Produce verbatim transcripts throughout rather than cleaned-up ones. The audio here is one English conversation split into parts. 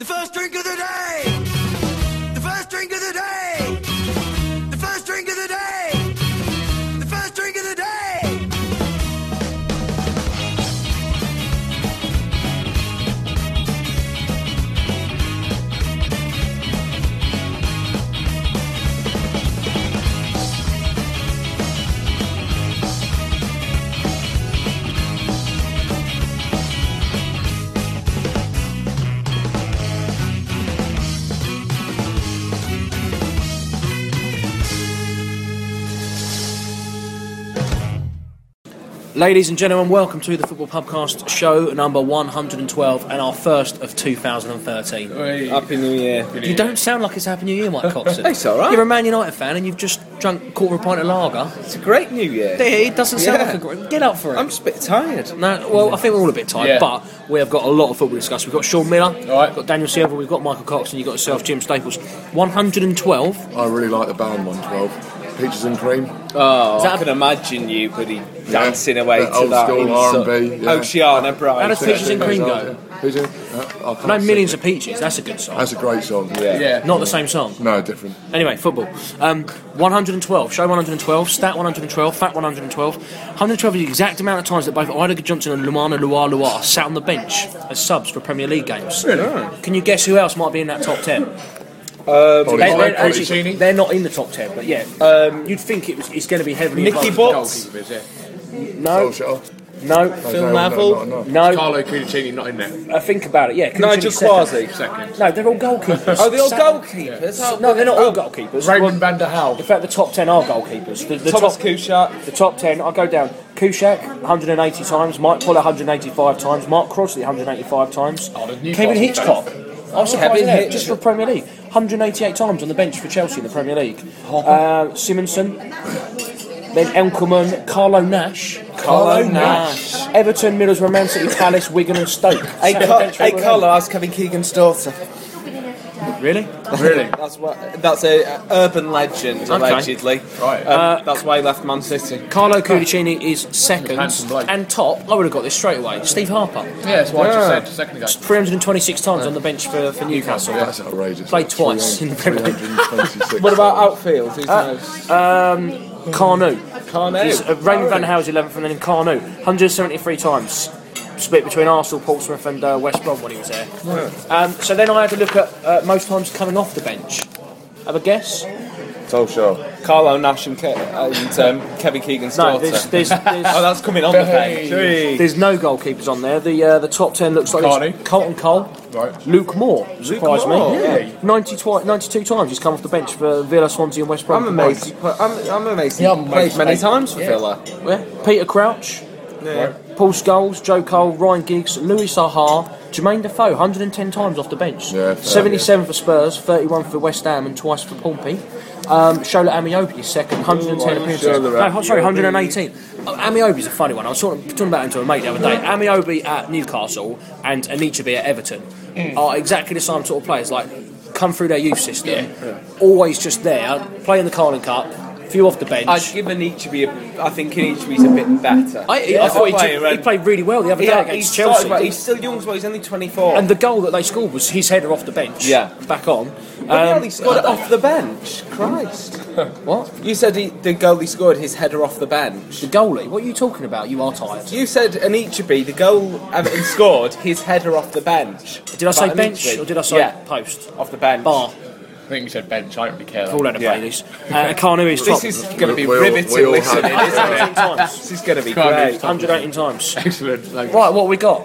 first drink of the day! The first drink of the day! The first drink of the day! The first drink of the day! Ladies and gentlemen, welcome to the Football Pubcast show number one hundred twelve and our first of two thousand thirteen. Happy New Year. You don't sound like it's Happy New Year, Mike Coxon. It's alright. You're a Man United fan and you've just drunk a quarter of a pint of lager. It's a great New Year. It doesn't sound Yeah. like a great... Get up for it. I'm just a bit tired. No, well, I think we're all a bit tired, Yeah. but we have got a lot of football to discuss. We've got Sean Miller, Right. we've got Daniel Silva, we've got Michael Coxon, you've got yourself Jim Staples. one hundred twelve. I really like the band one twelve. Peaches and cream. Oh, Is that I a- can imagine you, buddy, dancing away Bit to old that school in R and so- B, yeah. Oceana Bright. How does Peaches and Cream go? Peaches, uh, I can't No, sing Millions it. of Peaches, that's a good song. That's a great song. Yeah. Yeah. Not the same song. No, different. Anyway, football. Um, one hundred twelve, show one hundred twelve, stat one hundred twelve, fact one hundred twelve. one hundred twelve is the exact amount of times that both Idaho Johnson and Lumana Luar Luar sat on the bench as subs for Premier League games. Really? Can you guess who else might be in that top ten? Um, Ollie They, Cole, they're, Ollie actually, Cini. they're not in the top ten, but yeah. Um, You'd think it was, it's going to be heavily Nicky involved. Butts. No, Solskjaer. no, Phil no, Neville. no, no, no. no. Carlo Cudicini not in there. Uh, think about it, yeah. Nigel Cudicini's second. Quasi. Second. No, they're all goalkeepers. Oh, the old Sat- goalkeepers. Oh, No, they're not all goalkeepers. Raymond van der Hal. In fact, the top ten are goalkeepers. The, the Thomas top, Kuszczak. The top ten, I'll go down. Kuszczak, one hundred eighty times. Mike Poller, one hundred eighty-five times. Mark Crosley, one hundred eighty-five times. Oh, the Newcastle Kevin Hitchcock. I was surprised Kevin there, Hitchcock. just for Premier League. one hundred eighty-eight times on the bench for Chelsea in the Premier League. Uh, Simonson. Then Elkerman, Carlo Nash. Carlo Nash. Everton, Middlesbrough, Man City, Palace, Wigan and Stoke. Hey, Second Car- bench for hey everyone. Carlo, that's Kevin Keegan's daughter. Really? Really? That's what. That's a uh, urban legend, allegedly. Right. Um, that's why he left Man City. Carlo Cudicini is second. Handsome bloke. And top, I would have got this straight away, Steve Harper. Yeah, that's what I just said a second ago. three hundred twenty-six times on the bench for, for Newcastle. That's outrageous. Played twice in the Premier League. three hundred twenty-six. What about outfield? Who's most? Um, Carnu. Carno. He's, uh, Raymond van Haal's eleventh and then Carnu. one hundred seventy-three times. Split between Arsenal, Portsmouth and uh, West Brom when he was there. Um, so then I had to look at uh, most times coming off the bench. Have a guess? Solskjaer. Carlo Nash and, Ke- and um, Kevin Keegan's No, daughter. there's, there's, Oh, there's, that's coming on the page. there's no goalkeepers on there. The uh, the top ten looks like Carney. this. Colton Cole. Right. Luke Moore. Surprised Moore, me. yeah. ninety twi- ninety-two times he's come off the bench for Villa, Swansea and West Brom. I'm amazed. he put- I'm, I'm amazed. He Yeah, I'm played amazed. many times for Villa. Yeah. Peter Crouch. Yeah. Paul Scholes, Joe Cole, Ryan Giggs, Louis Saha, Jermaine Defoe, one hundred ten times off the bench. Yeah, fair, seventy-seven for Spurs, thirty-one for West Ham, and twice for Pompey. Um, Shola Amiobi is second, one hundred ten Ooh, appearances. Shola No, sorry, Amiobi. one hundred eighteen. Uh, Amiobi's a funny one. I was talking, talking about him to a mate the other day. Amiobi at Newcastle and Anichebe at Everton are exactly the same sort of players. Like, come through their youth system, always just there, playing the Carling Cup, few off the bench. I'd give Anichebe a. I think Anichebe's a bit better. I, I As a thought he, player, did, he and- played really well the other day Yeah, against he's Chelsea. started, but he's still young as well. He's only twenty-four. And the goal that they scored was his header off the bench. Yeah. Back on. Bloody hell, Um, he scored it off the bench. Christ. What? You said he, the goal he scored, his header off the bench. The goalie? What are you talking about? You are tired. You said Anichebe, the goal Everton scored, his header off the bench. Did I say But bench Anichebe- or did I say yeah, post? off the bench? Bar. I think you said bench. I don't really care. All out of Yeah. Baileys. Uh, Carnu is top. This is going to be We all- riveting we all listening, had- isn't one hundred eighteen it? times. This is going to be Can't great. lose. one hundred eighteen times. Excellent. Like, Right, what we got?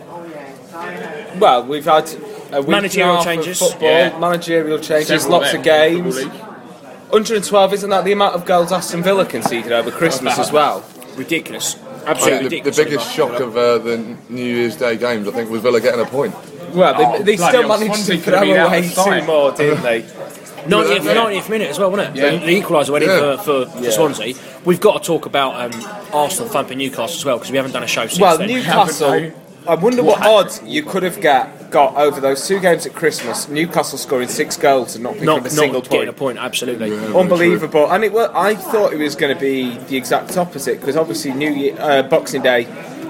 Well, we've had a week Managerial and a half changes. of football, Yeah. managerial changes, Several lots of them. games. Football League. one hundred twelve, isn't that the amount of goals Aston Villa conceded over Christmas as well? Ridiculous. I Absolutely think the, the ridiculous. biggest shock of uh, the New Year's Day games, I think, was Villa getting a point. Well, they, Oh, they bloody still hell, managed Swansea to could have throw been out away of sight. two more, didn't they? ninetieth, Yeah. ninetieth minute as well, wasn't it? Yeah. The, the equaliser went Yeah. in for, for, for Swansea. We've got to talk about um, Arsenal thumping Newcastle as well because we haven't done a show since Well, then. Newcastle, Haven't I wonder what, What? odds you could have get, got over those two games at Christmas. Newcastle scoring six goals and not picking not, up a not single getting point. a point, absolutely. Yeah. Very Unbelievable. And it was, I thought it was going to be the exact opposite because obviously New Year, uh, Boxing Day,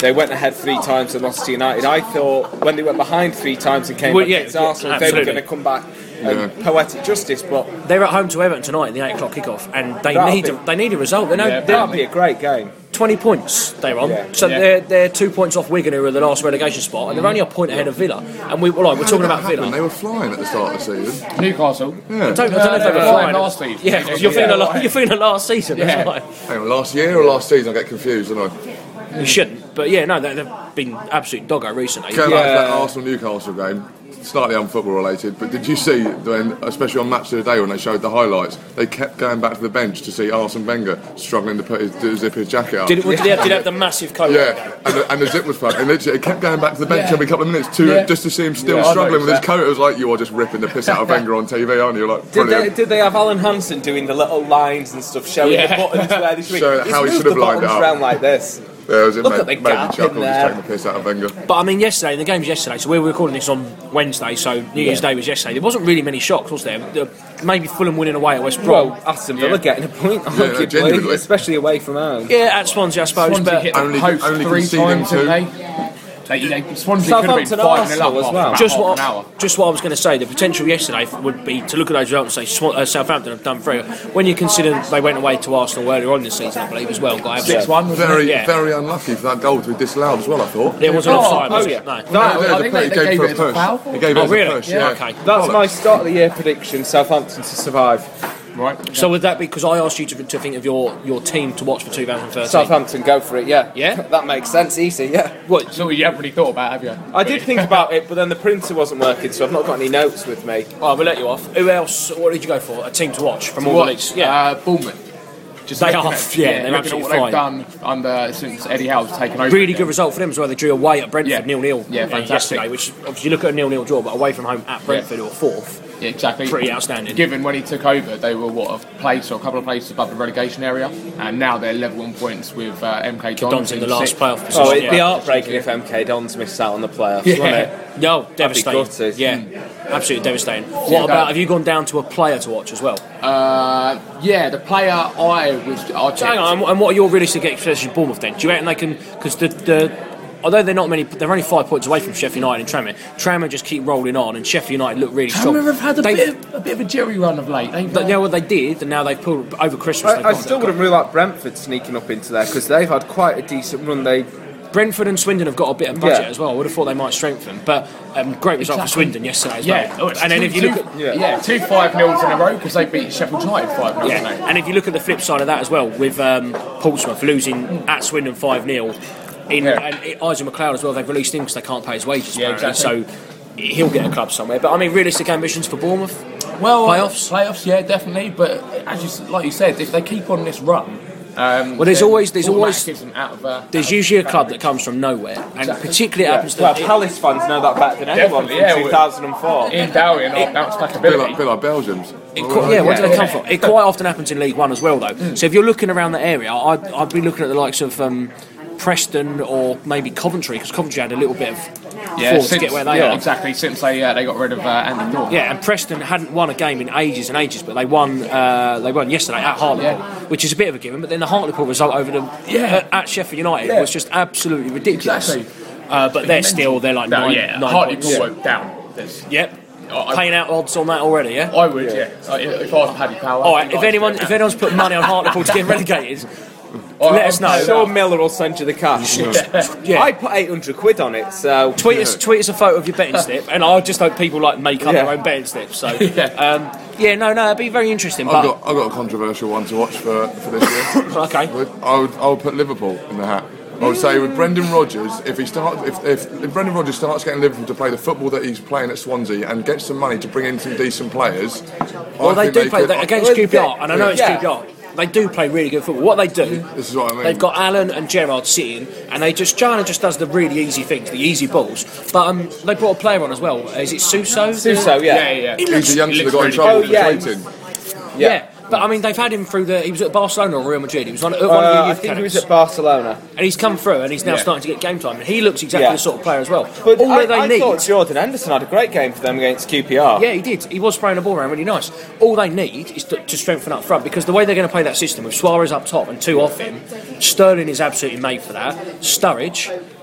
they went ahead three times and lost to United. I thought when they went behind three times and came Well, back yeah, against Arsenal, they absolutely. were going to come back and Yeah. poetic justice. But They're at home to Everton tonight in the eight o'clock kickoff, and they That'll need be- a, they need a result. They know Yeah, they're that'll be a great game. twenty points they're on, Yeah. so Yeah. they're they're two points off Wigan, who are the last relegation spot, and they're only a point ahead of Villa. And we well, like, we're How talking did that about happen? Villa. They were flying at the start of the season. Newcastle. Yeah. I don't, I don't know if they were Yeah, flying last season. Yeah, Yeah, you're thinking yeah, of la- right. you're thinking of last season. Yeah. That's right. Hang on, last year or last season? I get confused, don't I? You shouldn't, but yeah, no, they- they've been absolute doggo recently. Going back to that Yeah. Arsenal Newcastle game, slightly unfootball related, but did you see when, especially on Match of the Day when they showed the highlights, they kept going back to the bench to see Arsene Wenger struggling to put his to zip his jacket up. Did, it, did, he have, did he have the massive coat? Yeah, and the, and the zip was fucked. And literally, it kept going back to the bench Yeah. every couple of minutes to Yeah. just to see him still Yeah, I struggling with his noticed that. coat. It was like you are just ripping the piss out of Wenger on T V, aren't you? Like Did they, brilliant. did they have Alan Hansen doing the little lines and stuff, showing Yeah. the buttons where they should be? Showing He's how he moved should have the lined it buttons up. around like this. Yeah, it was, it Look made, at the made me gap chuckle in just there. taking the piss out of Wenger. But I mean, yesterday, the game was yesterday, so we were recording this on Wednesday, so New Year's Day was yesterday. There wasn't really many shocks, was there? The- Maybe Fulham winning away at West Brom. Well, Aston Villa Yeah. getting a point, Yeah, arguably, genuinely. especially away from home. Yeah, at Swansea, I suppose, Swansea but hit the Only- post only three conceding times, two. didn't they? They, they, Swansea could have been Southampton five nil up Arsenal as after well. about just half what an hour. just what I was going to say. The potential yesterday would be to look at those results and say Swan- uh, Southampton have done very well. When you consider they went away to Arsenal earlier on this season, I believe as well. Got six one, wasn't Very, it? Yeah. very unlucky for that goal to be disallowed as well, I thought. It wasn't Oh, offside, was oh, it? yeah. No. No, I it was a think push. they- He they gave gave for it a as a push. foul. He gave it Oh, as a really? push, Yeah, yeah. okay. That's Bollocks. my start of the year prediction, Southampton to survive. Right. So would that be because I asked you to, to think of your, your team to watch for two thousand thirteen? Southampton, go for it, yeah. Yeah? That makes sense, easy, yeah. What? So you haven't really thought about it, have you? I did think about it, but then the printer wasn't working, so I've not got any notes with me. Oh, we'll let you off. Who else? What did you go for? A team to watch from all What? the leagues? Yeah. Uh, Bournemouth. Just They looking are, at- yeah, they're looking absolutely at what fine. they've done under since Eddie Howe's taken over. Really again. good result for them as well. They drew away at Brentford Yeah. nil nil Yeah, uh, fantastic. yesterday, which obviously you look at a nil nil draw, but away from home at Brentford who are fourth. Yeah, exactly. Pretty outstanding. Given when he took over, they were what a place or a couple of places above the relegation area, and now they're level on points with uh, M K Dons, Dons in the last sixth. playoff position. Oh, it'd be yeah. heartbreaking if M K Dons missed out on the playoffs, Yeah. wouldn't it? No, devastating. gutted. Yeah, absolutely devastating. What Yeah, about, that- have you gone down to a player to watch as well? Uh, yeah, the player I was. I So hang on, and- and what are your realistic expectations of Bournemouth then? Do you reckon they can, because the, the, although they're not many, they're only five points away from Sheffield United and Tranmere, Tranmere just keep rolling on and Sheffield United look really strong. Tranmere have had a They- bit, of, a bit of a jerry run of late. They've, They, you know what they did, and now they've pulled over Christmas. they've I, I got- still wouldn't rule out Brentford sneaking up into there, because they've had quite a decent run. They Brentford and Swindon have got a bit of budget Yeah. as well. I would have thought they might strengthen, but um, great result for Exactly. Swindon yesterday as yeah, well. And then if you two, look at Yeah. yeah, two five nils in a row because they beat Sheffield United five nil. yeah, and if you look at the flip side of that as well, with um, Portsmouth losing at Swindon five nil, in Yeah. and Isaac McLeod as well, they've released him because they can't pay his wages. Yeah, apparently. exactly. So he'll get a club somewhere. But I mean, realistic ambitions for Bournemouth. Well, Playoffs? playoffs, yeah, definitely. But as you, s- like you said, if they keep on this run, um, Well, there's then always- there's all that always- gives them out of. Uh, There's usually a club that comes from nowhere, and Exactly. particularly it happens to well, Palace fans know that better than anyone Definitely, yeah, from we- two thousand four. Ian Dowie and our bounce back A bit ability. like, bit like Belgians. It qu- yeah, where do yeah, they come yeah. from? It quite often happens in League One as well, though. So if you're looking around the area, I'd, I'd be looking at the likes of um, Preston or maybe Coventry, because Coventry had a little bit of force to get where they yeah, are. exactly. Since they uh, they got rid of uh, Andy Thorpe. Yeah, and Preston hadn't won a game in ages and ages, but they won. Uh, they won yesterday at Hartlepool, Yeah. which is a bit of a given. But then the Hartlepool result over them Yeah. at, at Sheffield United Yeah. was just absolutely ridiculous. Exactly. Uh, but they're still they're like No, nine, yeah, nine Hartlepool points. were down. There's, Yep, I- paying out odds on that already. Yeah. I would, yeah. Uh, if I was Paddy Power. All I'd right. be If like, anyone yeah. if anyone's put money on Hartlepool to get relegated, I- let I'm us know. paid Sean up. Miller will send you the cash. yeah. I put eight hundred quid on it, so Tweet us, tweet us a photo of your betting slip, and I just hope people like make up Yeah. their own betting slips. So, Yeah. um, yeah, no, no, it'd be very interesting. I've But got, I've got a controversial one to watch for, for this year. okay, I would, I would, I would put Liverpool in the hat. I would say with Brendan Rodgers, if he starts, if, if, if Brendan Rodgers starts getting Liverpool to play the football that he's playing at Swansea and gets some money to bring in some decent players, well, I they think do play could- they, against Well, Q P R, and I know it's yeah. Q P R. They do play really good football. What they do, This is what I mean. they've got Allen and Gerrard sitting, and they just Jana just does the really easy things, the easy balls. But um, they brought a player on as well. Is it Suso? Suso, yeah. Yeah, yeah. He He's looks- the youngster he that looks got in really trouble good. for Oh, yeah. tweeting. yeah. But I mean, they've had him through the. He was at Barcelona or Real Madrid. He was on at one Uh, of the I youth think he was academies. at Barcelona. And he's come through, and he's now Yeah. starting to get game time. And he looks exactly Yeah. the sort of player as well. But All I, that they I need. thought Jordan Henderson had a great game for them against Q P R. Yeah, he did. He was spraying the ball around really nice. All they need is to, to strengthen up front, because the way they're going to play that system with Suarez up top and two off him, Sterling is absolutely made for that. Sturridge,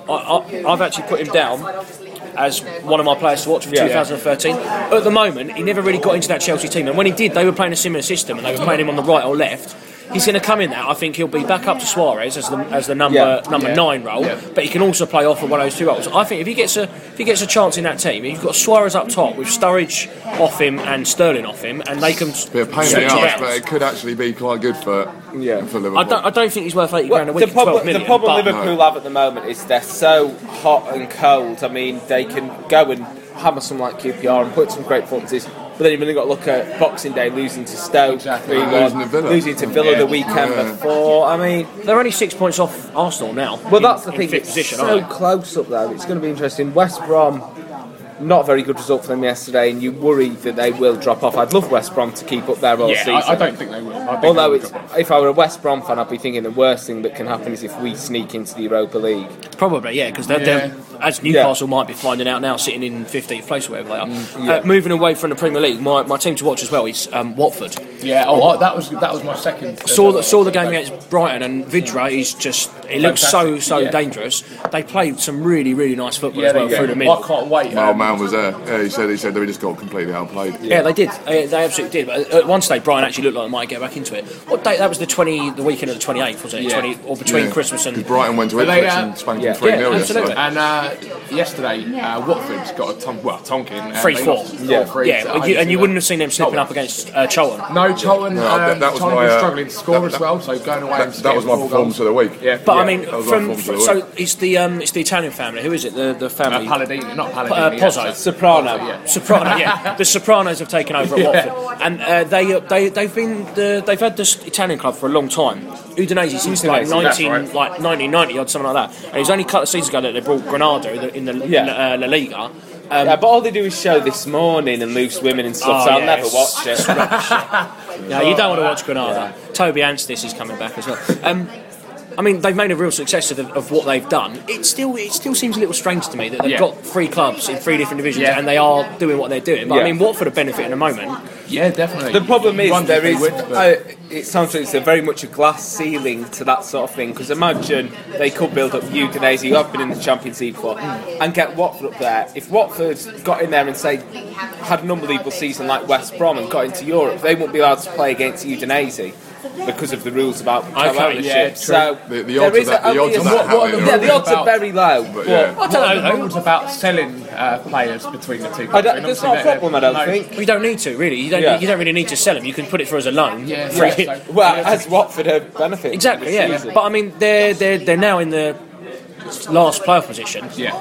I, I, I've actually put him down as one of my players to watch for Yeah, twenty thirteen. Yeah. At the moment, he never really got into that Chelsea team, and when he did, they were playing a similar system, and they were playing him on the right or left. He's going to come in there. I think he'll be back up to Suarez as the as the number Yeah. number Yeah. nine role, Yeah. but he can also play off of one of those two roles. I think if he gets a if he gets a chance in that team, you've got Suarez up top with Sturridge off him and Sterling off him, and they can. Bit of pain in switch the arse, around. but it could actually be quite good for Yeah. for Liverpool. I don't, I don't think he's worth eighty grand a the week. problem, twelve million, the problem but- Liverpool have at the moment is they're so hot and cold. I mean, they can go and hammer someone like Q P R and put some great performances, but then you've really got to look at Boxing Day losing to Stoke, Exactly. three one, Losing to Villa. losing to Villa Yeah. the weekend Yeah. before. I mean, They're only six points off Arsenal now. well, in- that's the in thing. fifth It's position, so aren't they? close up there. It's going to be interesting. West Brom, not a very good result for them yesterday, and you worry that they will drop off. I'd love West Brom to keep up there all Yeah, season. I, I don't think they will. I think Although they it's, will drop off. if I were a West Brom fan, I'd be thinking the worst thing that can happen is if we sneak into the Europa League. Probably, yeah, because they're, Yeah. they're as Newcastle might be finding out now, sitting in fifteenth place, or whatever they are. Mm, yeah. Uh, moving away from the Premier League, my, my team to watch as well is um, Watford. Yeah, oh, I- that was that was my second. Saw the, saw the game against Brighton, and Vidra is just it looks so Fantastic, so yeah. dangerous. They played some really really nice football Yeah, as well they, through the yeah. middle. I can't wait. My old um, man was there. Yeah, he said he said they just got completely outplayed. Yeah, they did. They, they absolutely did. But at one stage, Brighton actually looked like they might get back into it. What date? That was the twenty, the weekend of the twenty eighth, wasn't it? Yeah. twenty or between Yeah. Christmas and Because Brighton went to But they, Ipswich uh, and spanked yeah. them three Yeah, nil absolutely. yesterday. And uh, yesterday, uh, Watford's got a ton, well, Tonkin. uh, three they four. lost Yeah. four three Yeah, to and you, and you Huddersfield. wouldn't have seen them slipping up against uh, Charlton. No, Charlton. No, um, that- that was Charlton my, was uh, struggling to score that- as well, so going away. That, and that was my getting four performance of goals. the week. Yeah, But I yeah. mean, that was from, my from form for so it's the um, it's the Italian family. Who is it? The the Uh, family. Palladini, not Uh, Palladini. Pozzo. yeah. Soprano. Yeah. Soprano, yeah. The Sopranos have taken over at Yeah. Watford, and uh, they uh, they they've been the, they've had this Italian club for a long time. Udinese since like Udinese, that's nineteen right. like nineteen ninety or something like that. And it was only a couple of seasons ago that they brought Granada in the, in the Yeah. in, uh, La Liga. Um, Yeah, but all they do is show This Morning and Loose Women and stuff, Oh, so I'll yeah, never it's- watch it. yeah, you don't want to watch Granada. Toby Anstis is coming back as well. Um, I mean, they've made a real success of, of what they've done. It still it still seems a little strange to me that they've Yeah. got three clubs in three different divisions Yeah. and they are doing what they're doing. But I Yeah. mean, Watford are benefiting at the moment. Yeah, definitely. The problem is Wondered there if is, they would, but- uh, it sounds like it's a very much a glass ceiling to that sort of thing. Because imagine they could build up Udinese, who have been in the Champions League before, and get Watford up there. If Watford got in there and say had an unbelievable season like West Brom and got into Europe, they wouldn't be allowed to play against Udinese because of the rules about Okay, co-ownership. yeah, true. so The- the there odds of is that- the only odds a- of that what- what are happening the- are yeah, the odds are about- very low. But But yeah. I don't What know, are the though. rules about selling uh, players between the two? I don't, countries? there's Obviously, no they're- problem, I don't no. think. You don't need to really. You don't. Yeah. You don't really need to sell them. You can put it through as a loan. Yeah, Free yeah, hit. so- Well, as Watford have benefited. Exactly. Yeah. this season. But I mean, they're they're they're now in the last playoff position Yeah.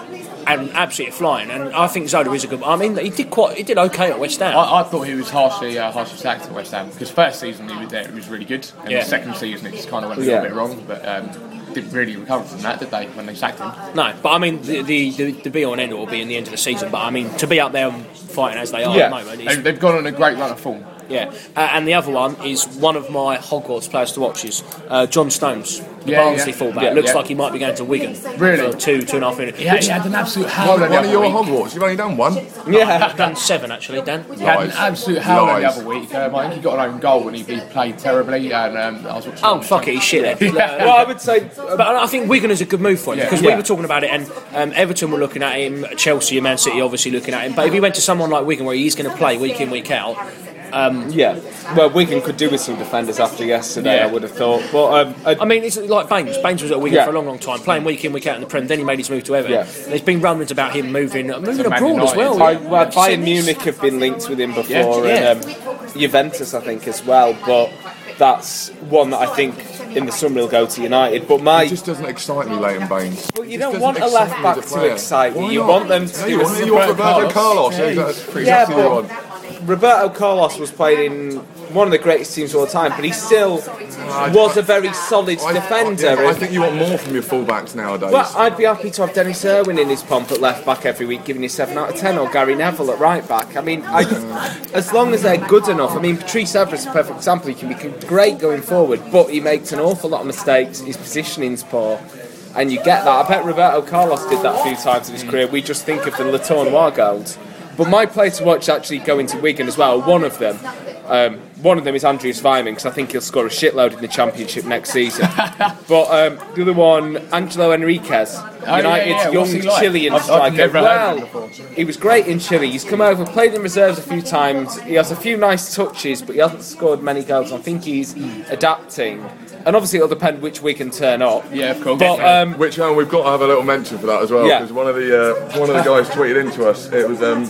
and absolutely flying. And I think Zola is a good. I mean, he did quite. He did okay at West Ham. I, I thought he was harshly, uh, harshly sacked at West Ham because first season he was there, it was really good, and Yeah. the second season it just kind of went a Yeah. little bit wrong. But um, didn't really recover from that, did they? When they sacked him. No, but I mean, the the, the, the be all and end all will be in the end of the season. But I mean, to be up there and fighting as they are Yeah. at the moment, They, is, they've gone on a great run of form. yeah. Uh, and the other one is one of my Hogwarts players to watch is uh, John Stones, the Yeah, Barnsley yeah. fullback. Yeah, Looks yeah. like he might be going to Wigan. Really? For two, two and a half minutes. He had, he had an absolute howler One, the one of other your week. Hogwarts. You've only done one. Yeah. I've done seven actually, Dan. He had an Lies. absolute howler the Lies. other week. Um, I think he got an own goal when he, he played terribly, and um, I was watching. Oh fuck it, he's shit. then. Well, I would say But I think Wigan is a good move for him Yeah. because Yeah. we were talking about it, and um, Everton were looking at him, Chelsea and Man City obviously looking at him. But if he went to someone like Wigan, where he's going to play week in week out, yeah. Well, Wigan could do with some defenders after yesterday, Yeah. I would have thought. But um, I, I mean, it's like Baines. Baines was at Wigan Yeah. for a long, long time, playing week in week out in the Prem. Then he made his move to Everton. Yeah. And there's been rumblings about him moving, moving Man abroad as United. well. I, well, Have you seen Bayern this? Munich have been linked with him before, Yeah. and um, Juventus, I think, as well. But that's one that I think in the summer he'll go to United. But my It just doesn't excite me, Leighton Baines. Well, you It don't just want doesn't a left excite me back as a to player. excite you. Why You not? want them to No, do you a want, you want Roberto Roberto Carlos. Carlos. Yeah, exactly, Yeah, exactly what you but want. Roberto Carlos was playing in one of the greatest teams of all time, but he still was a very solid I, defender. I, yeah, I and- think you want more from your fullbacks nowadays. Well, I'd be happy to have Dennis Irwin in his pomp at left back every week, giving you seven out of ten, or Gary Neville at right back. I mean, I, as long as they're good enough. I mean, Patrice Evra is a perfect example. He can be great going forward, but he makes an awful lot of mistakes. His positioning's poor, and you get that. I bet Roberto Carlos did that a few times in his career. We just think of the Le Tournois goals. But my player to watch actually going to Wigan as well. One of them. Um, one of them is Andreas Weimann, because I think he'll score a shitload in the Championship next season. But um, the other one, Angelo Enriquez, yeah, United's yeah. young What's he like? Chilean I've- I've striker. never heard of him Well, before. he was great in Chile. He's come over, played in reserves a few times. He has a few nice touches, but he hasn't scored many goals. I think he's adapting. And obviously it'll depend which we can turn up. Yeah, of course. But um, Which um, we've got to have a little mention for that as well, Yeah. because one of the uh, one of the guys tweeted into us. It was um,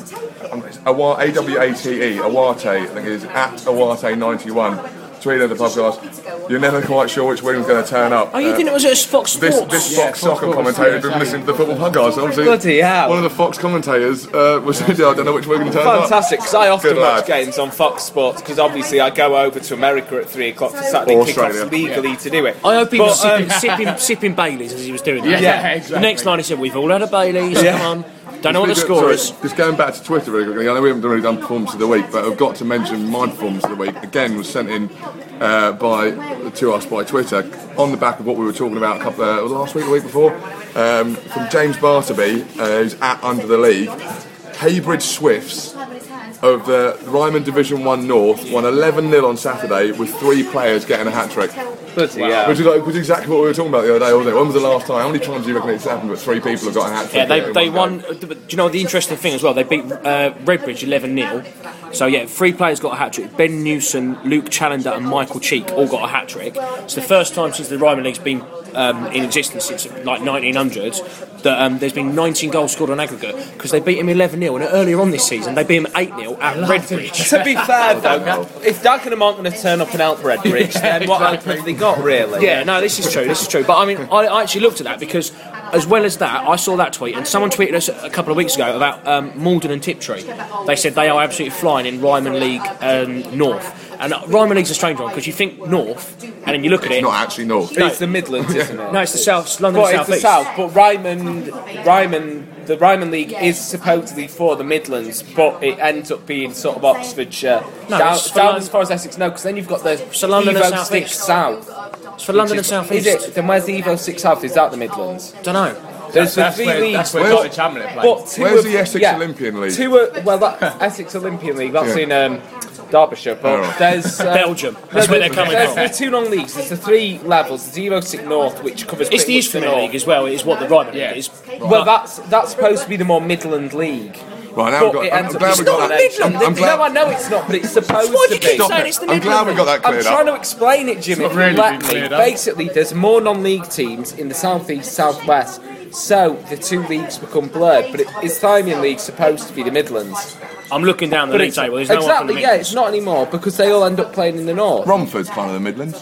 Awa- A W A T E Awate, I think it is at Awate ninety-one. Tweeted at the podcast. You're never quite sure which wing was going to turn up. Oh, you Uh, think it was at Fox This, Sports? this Yeah, Fox Fox soccer Sports, commentator had yeah, been listening to the football podcast. So obviously, Bloody hell. one of the Fox commentators uh, was said, "I don't know which way we're going to turn up." fantastic, because I often Good watch lad. games on Fox Sports, because obviously I go over to America at three o'clock for Saturday Or kickoffs Australia. legally to do it. I hope he But, was um, sipping, sipping, sipping Baileys as he was doing that. Yeah, Yeah. exactly. The next line he said, "We've all had a Baileys. Yeah. Come on." Don't know what the Just- score sorry, is. Just going back to Twitter really quickly, I know we haven't really done performance of the week, but I've got to mention my performance of the week. Again, was sent in uh, by to us by Twitter on the back of what we were talking about a couple uh, last week, the week before, um, from James Barterby, uh, who's at Under the League. Haybridge Swifts of the Ryman Division One North won eleven nil on Saturday with three players getting a hat trick. Bloody hell. Which is like, which is exactly what we were talking about the other day, wasn't it? When was the last time? How many times do you reckon it's happened that three people have got a hat trick? Yeah, they, in they one won. game? Do you know what the interesting thing as well? They beat uh, Redbridge eleven nil. So yeah, three players got a hat trick. Ben Newson, Luke Challender, and Michael Cheek all got a hat trick. It's the first time since the Ryman League's been um, in existence since like nineteen hundreds that um, there's been nineteen goals scored on aggregate, because they beat him eleven nil, and earlier on this season they beat him eight nil at Redbridge. To be fair though, if Dagenham aren't going to turn up and help Redbridge, then what hope have they got really? Yeah, no, this is true. This is true. But I mean, I, I actually looked at that because, as well as that, I saw that tweet, and someone tweeted us a couple of weeks ago about um, Malden and Tiptree. They said they are absolutely flying in Ryman League um, North. And uh, Ryman League's a strange one because you think North, and then you look at It's it. not actually North. It's the Midlands, isn't it? No, it's the South, London But it's South the East. South, but Ryman, Ryman, the Ryman League is supposedly for the Midlands, but it ends up being sort of Oxfordshire, No, down, it's for down London- as far as Essex. No, because then you've got the for London and Evo South Six East. South. It's for London which and is- South Is East. it? Then where's the Evo Six South? Is that the Midlands? Don't know. There's the That's three where- leagues. that's where but- Dr. Chamberlain plays. but two Where's of- the Essex yeah, Olympian League? Two are, well, that Essex Olympian League. That's Yeah. in um, Derbyshire. But Oh, right. there's uh, Belgium. That's where they're coming there's, from. There's two long leagues. There's the three levels. There's Evo Six North, which covers. It's pretty the much Eastern north. League as well. It's what the Ryman Yeah. League is. Well, that's that's supposed to be the more Midland League. Right, now But we've got, it I'm, ends I'm up glad it's we got not that. Midland. I'm, I'm glad, No, I know it's not, but it's supposed Why do to you keep be. saying it's the I'm glad we got that I'm cleared trying up. to explain it, Jimmy. not If you really let been me. cleared up. Basically, there's more non-league teams in the southeast, southwest, so the two leagues become blurred. But it, Isthmian League's supposed to be the Midlands. I'm looking down the But league it's, table. There's no one from exactly, the yeah, Midlands. it's not anymore because they all end up playing in the north. Romford's kind of the Midlands.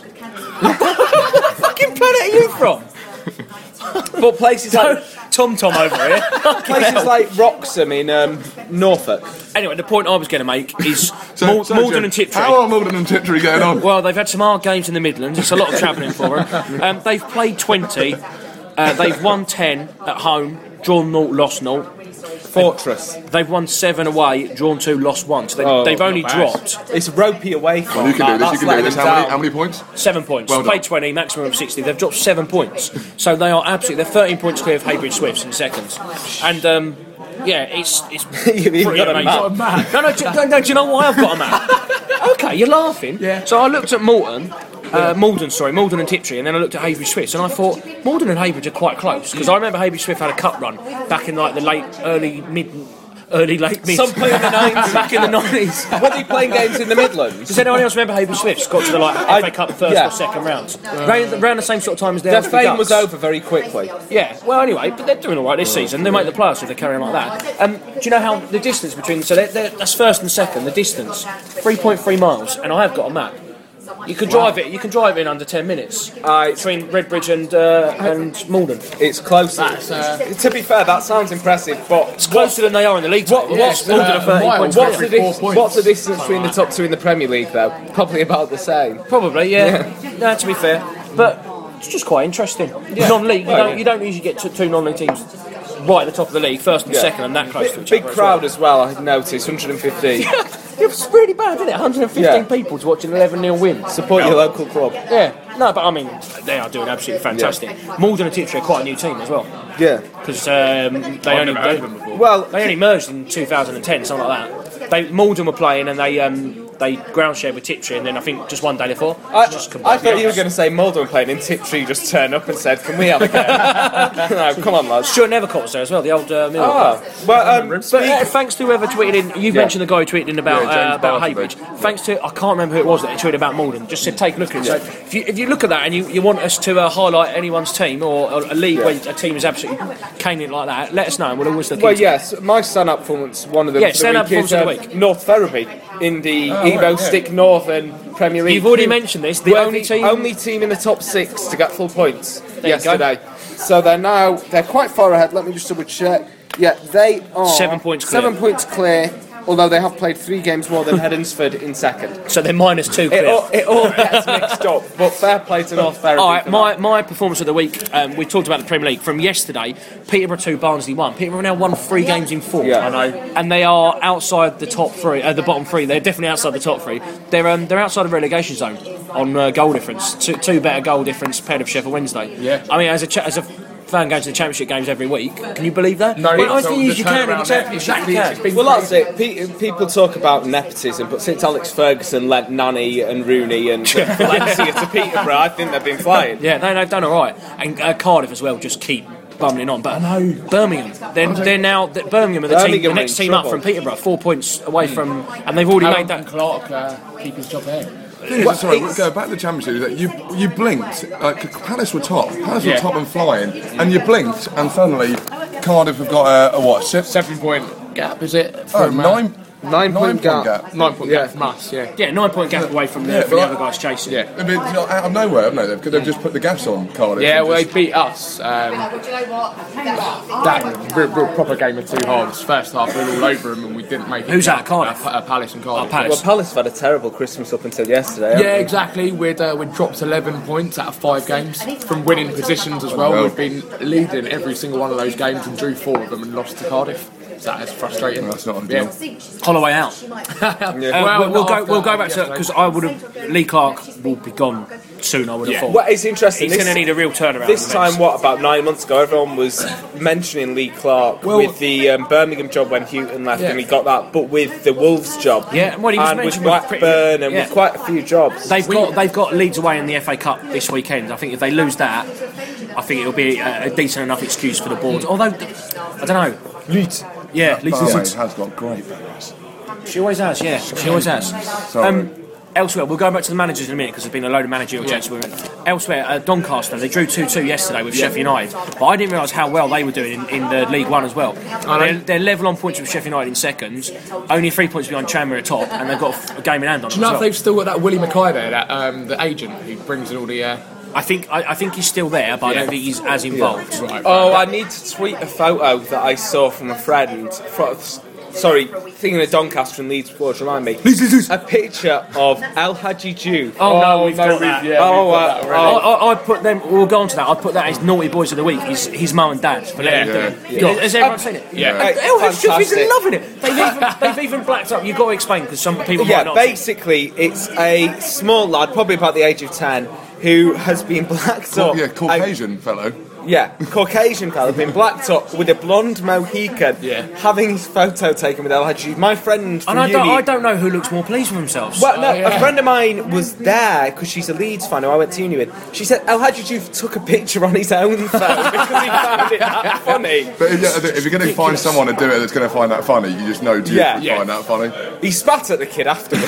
fucking planet are you from? But places like Tom Tom over here. places like Wroxham in um, Norfolk. Anyway, the point I was going to make is So, Mal- so, Malden Jim, and Tiptree. How are Malden and Tiptree getting on? Well, they've had some hard games in the Midlands. It's a lot of travelling for them. Um, they've played twenty. Uh, they've won ten at home, drawn naught, lost naught. Fortress. They've won seven away, drawn two, lost one. So they, Oh, they've only not bad. dropped It's ropey away from Well, you can do that. this. You That's can do letting this. them How many, down. how many points? seven points. Well played done. twenty, maximum of sixty. They've dropped seven points. So they are absolutely. They're thirteen points clear of Haybridge Swifts in seconds. And um, yeah, it's it's You've even pretty got a amazing. map. No, no, do, no, no, do you know why I've got a map? Okay, you're laughing. Yeah. So I looked at Malton. Uh, Malden, sorry, Malden and Tiptree, and then I looked at Haybridge Swifts, and I thought Malden and Haybridge are quite close because I remember Haybridge Swift had a cup run back in like the late, early, mid, early, late, mid. Some point in the nineties. back in the nineties. Were they playing games in the Midlands? Does anyone else remember Haybridge Swifts got to the like F A Cup first yeah. or second rounds? Around, around the same sort of time as the Their Aylesbury fame was Ducks. over very quickly. Yeah, well, anyway, but they're doing all right this season. They make the playoffs if they carry on like that. Um, do you know how the distance between? So they're, they're, that's first and second. The distance, three point three miles, and I have got a map. You can drive it. You can drive it in under ten minutes I, between Redbridge and uh, and Malden. it's close. That's, uh, to be fair, that sounds impressive, but It's closer than they are in the league. What- table. what's- Malden are uh, thirteen Miles, points. what's clear. the, Four dis- points. what's the distance between the top two in the Premier League, though? Probably about the same. Probably, yeah. No, to be fair, but it's just quite interesting. Non-league, you, Well, don't, yeah. you don't usually get two, two non-league teams right at the top of the league, first and Yeah. second, and that close to Big, each big other. as crowd as well, I noticed, one hundred fifteen. well. It's really bad, isn't it? one hundred fifteen Yeah. people to watch an eleven nil win. Support your local club. Yeah, no, but I mean, they are doing absolutely fantastic. Malden and Tiptree are quite a new team as well, Yeah. because um, they I've only never heard they, of them before. Well, they only merged in two thousand ten, something like that. They Malden were playing, and they um, they ground shared with Tiptree, and then I think just one day before. I, just I thought you were going to say Mulder were playing, and Tiptree just turned up and said, "Can we have a game?" No, come on, lads. Stuart Nevercott was there as well, the old uh, Mill. Ah, well, um, But speak- uh, thanks to whoever tweeted in, you Yeah. mentioned the guy who tweeted in about Yeah, James uh, about Bartleby. Haybridge. Thanks to I can't remember who it was that tweeted about Malden. Just said take a look at it. So if you if you look at that and you, you want us to uh, highlight anyone's team or, or a league where a team is absolutely caning like that, let us know and we'll always look Well, into it. yes, my stand-up performance, one of them. Yeah, for the stand-up week is, performance of the um, week. North Therapy in the Oh, Evo right, yeah. Stick Northern Premier League. You've already Who mentioned this, the were only team- only team in the top six to get full points you yesterday. So they're now they're quite far ahead. Let me just double check. Yeah, they are Seven points clear. Seven points clear. Although they have played three games more than Hedensford in second. So they're minus two It clear. all, it all gets mixed up. But fair play to North Therapy. All right, for my, that. my performance of the week, um, we talked about the Premier League from yesterday. Peterborough two, Barnsley one. Peterborough now won three games in four. Yeah. I know. And they are outside the top three, uh, the bottom three. They're definitely outside the top three. They're um, they're outside the relegation zone on uh, goal difference. Two, two better goal difference paired of Sheffield Wednesday. Yeah. I mean, as a cha- as a fan going to the Championship games every week, can you believe that? No, well, I so think the you can in the turnaround there, Championship. exactly, you can. it's been- Well, that's it. Pe- people talk about nepotism, but since Alex Ferguson lent Nani and Rooney and Valencia to Peterborough, I think they've been flying. Yeah, they, they've done all right. And uh, Cardiff as well, just keep bumbling on. But Birmingham, they're, they're now the, Birmingham are the, team, Birmingham the are next in team up trouble. from Peterborough, four points away from, and they've already How made can that. Clark uh, keep his job there? Thing is, Well, sorry, it's- we'll go back to the Championship. Is that you you blinked. Like Palace were top. Palace were Yeah. top and flying, and you blinked, and suddenly Cardiff have got a, a what? Six, Seven point gap, is it? oh, From, uh, nine, Nine point gap. Nine point Yeah. gap from us, yeah. Yeah, nine point gap away from the, Yeah, from the but other I- guys chasing. Yeah. I mean, out of nowhere, haven't they? Because they've just put the gas on Cardiff. Yeah, and well, they just- beat us. Um, that real, real proper game of two halves. First half, we were all over them and we didn't make it. Who's that, Cardiff? Uh, uh, Palace and Cardiff. Oh, Palace. Well, Palace have had a terrible Christmas up until yesterday. haven't Yeah, they? exactly. We'd uh, we'd dropped eleven points out of five games from winning positions as well. Well. We've been leading every single one of those games and drew four of them and lost to Cardiff. So that is frustrating. That's not yeah. ideal. Holloway out. Uh, Well, we'll, we'll not go. after We'll go back to yesterday. because I would have. Lee Clark will be gone soon. I would have Yeah. thought. Well, it's interesting. He's This- going to need a real turnaround. This of time, events. what, about nine months ago, everyone was mentioning Lee Clark Well- with the um, Birmingham job when Houghton left, Yeah. and he got that, but with the Wolves job. Yeah, well, he was and with mentioned with Blackburn pretty- and yeah. with quite a few jobs. They've got they've got Leeds away in the F A Cup this weekend. I think if they lose that, I think it'll be a, a decent enough excuse for the board. Although I don't know. Leeds. Yeah, Leeds. Barmaid Leeds. has got great players. She always has. Yeah, she always has. Sorry. Um, elsewhere, we'll go back to the managers in a minute because there's been a load of managerial changes. with it. Elsewhere, uh, Doncaster, they drew two two yesterday with Sheffield United, but I didn't realise how well they were doing in, in the League One as well. They're, they're level on points with Sheffield United in second, only three points behind Tranmere at top, and they've got a, f- a game in hand on Do them you know as if well. they've still got that Willie Mackay there, that um, the agent who brings in all the. Uh, I think I, I think he's still there, but I Yeah. don't think he's as involved. right, Oh, I need to tweet a photo that I saw from a friend. Fro- Sorry, thinking of Doncaster and Leeds before, remind me. A picture of El Hadji Jew. Oh, no, we've no, got we've- that. yeah, Oh, we've got uh, that I, already. I, I put them. We'll go on to that. I'd put that as naughty boys of the week. His, his mum and dad for letting Yeah. him do it. Has everyone seen it? Yeah. Hey, Oh, he's fantastic. loving it. They've even, they've even blacked up. You've got to explain because some people Yeah, might not. basically, it's a small lad, probably about the age of ten, who has been blacked up. Yeah, Caucasian fellow. Yeah, Caucasian fella, been blacked up with a blonde Mohican, Yeah. having his photo taken with El Hadji. My friend from And I don't, uni. I don't know who looks more pleased with themselves. Well, no, Oh, yeah. a friend of mine was there because she's a Leeds fan who I went to uni with. She said El Hadji Diouf took a picture on his own phone because he found it that funny. But if, yeah, if you're going to find someone to do it that's going to find that funny, you just know Duke Yeah. will Yeah. find that funny. He spat at the kid afterwards.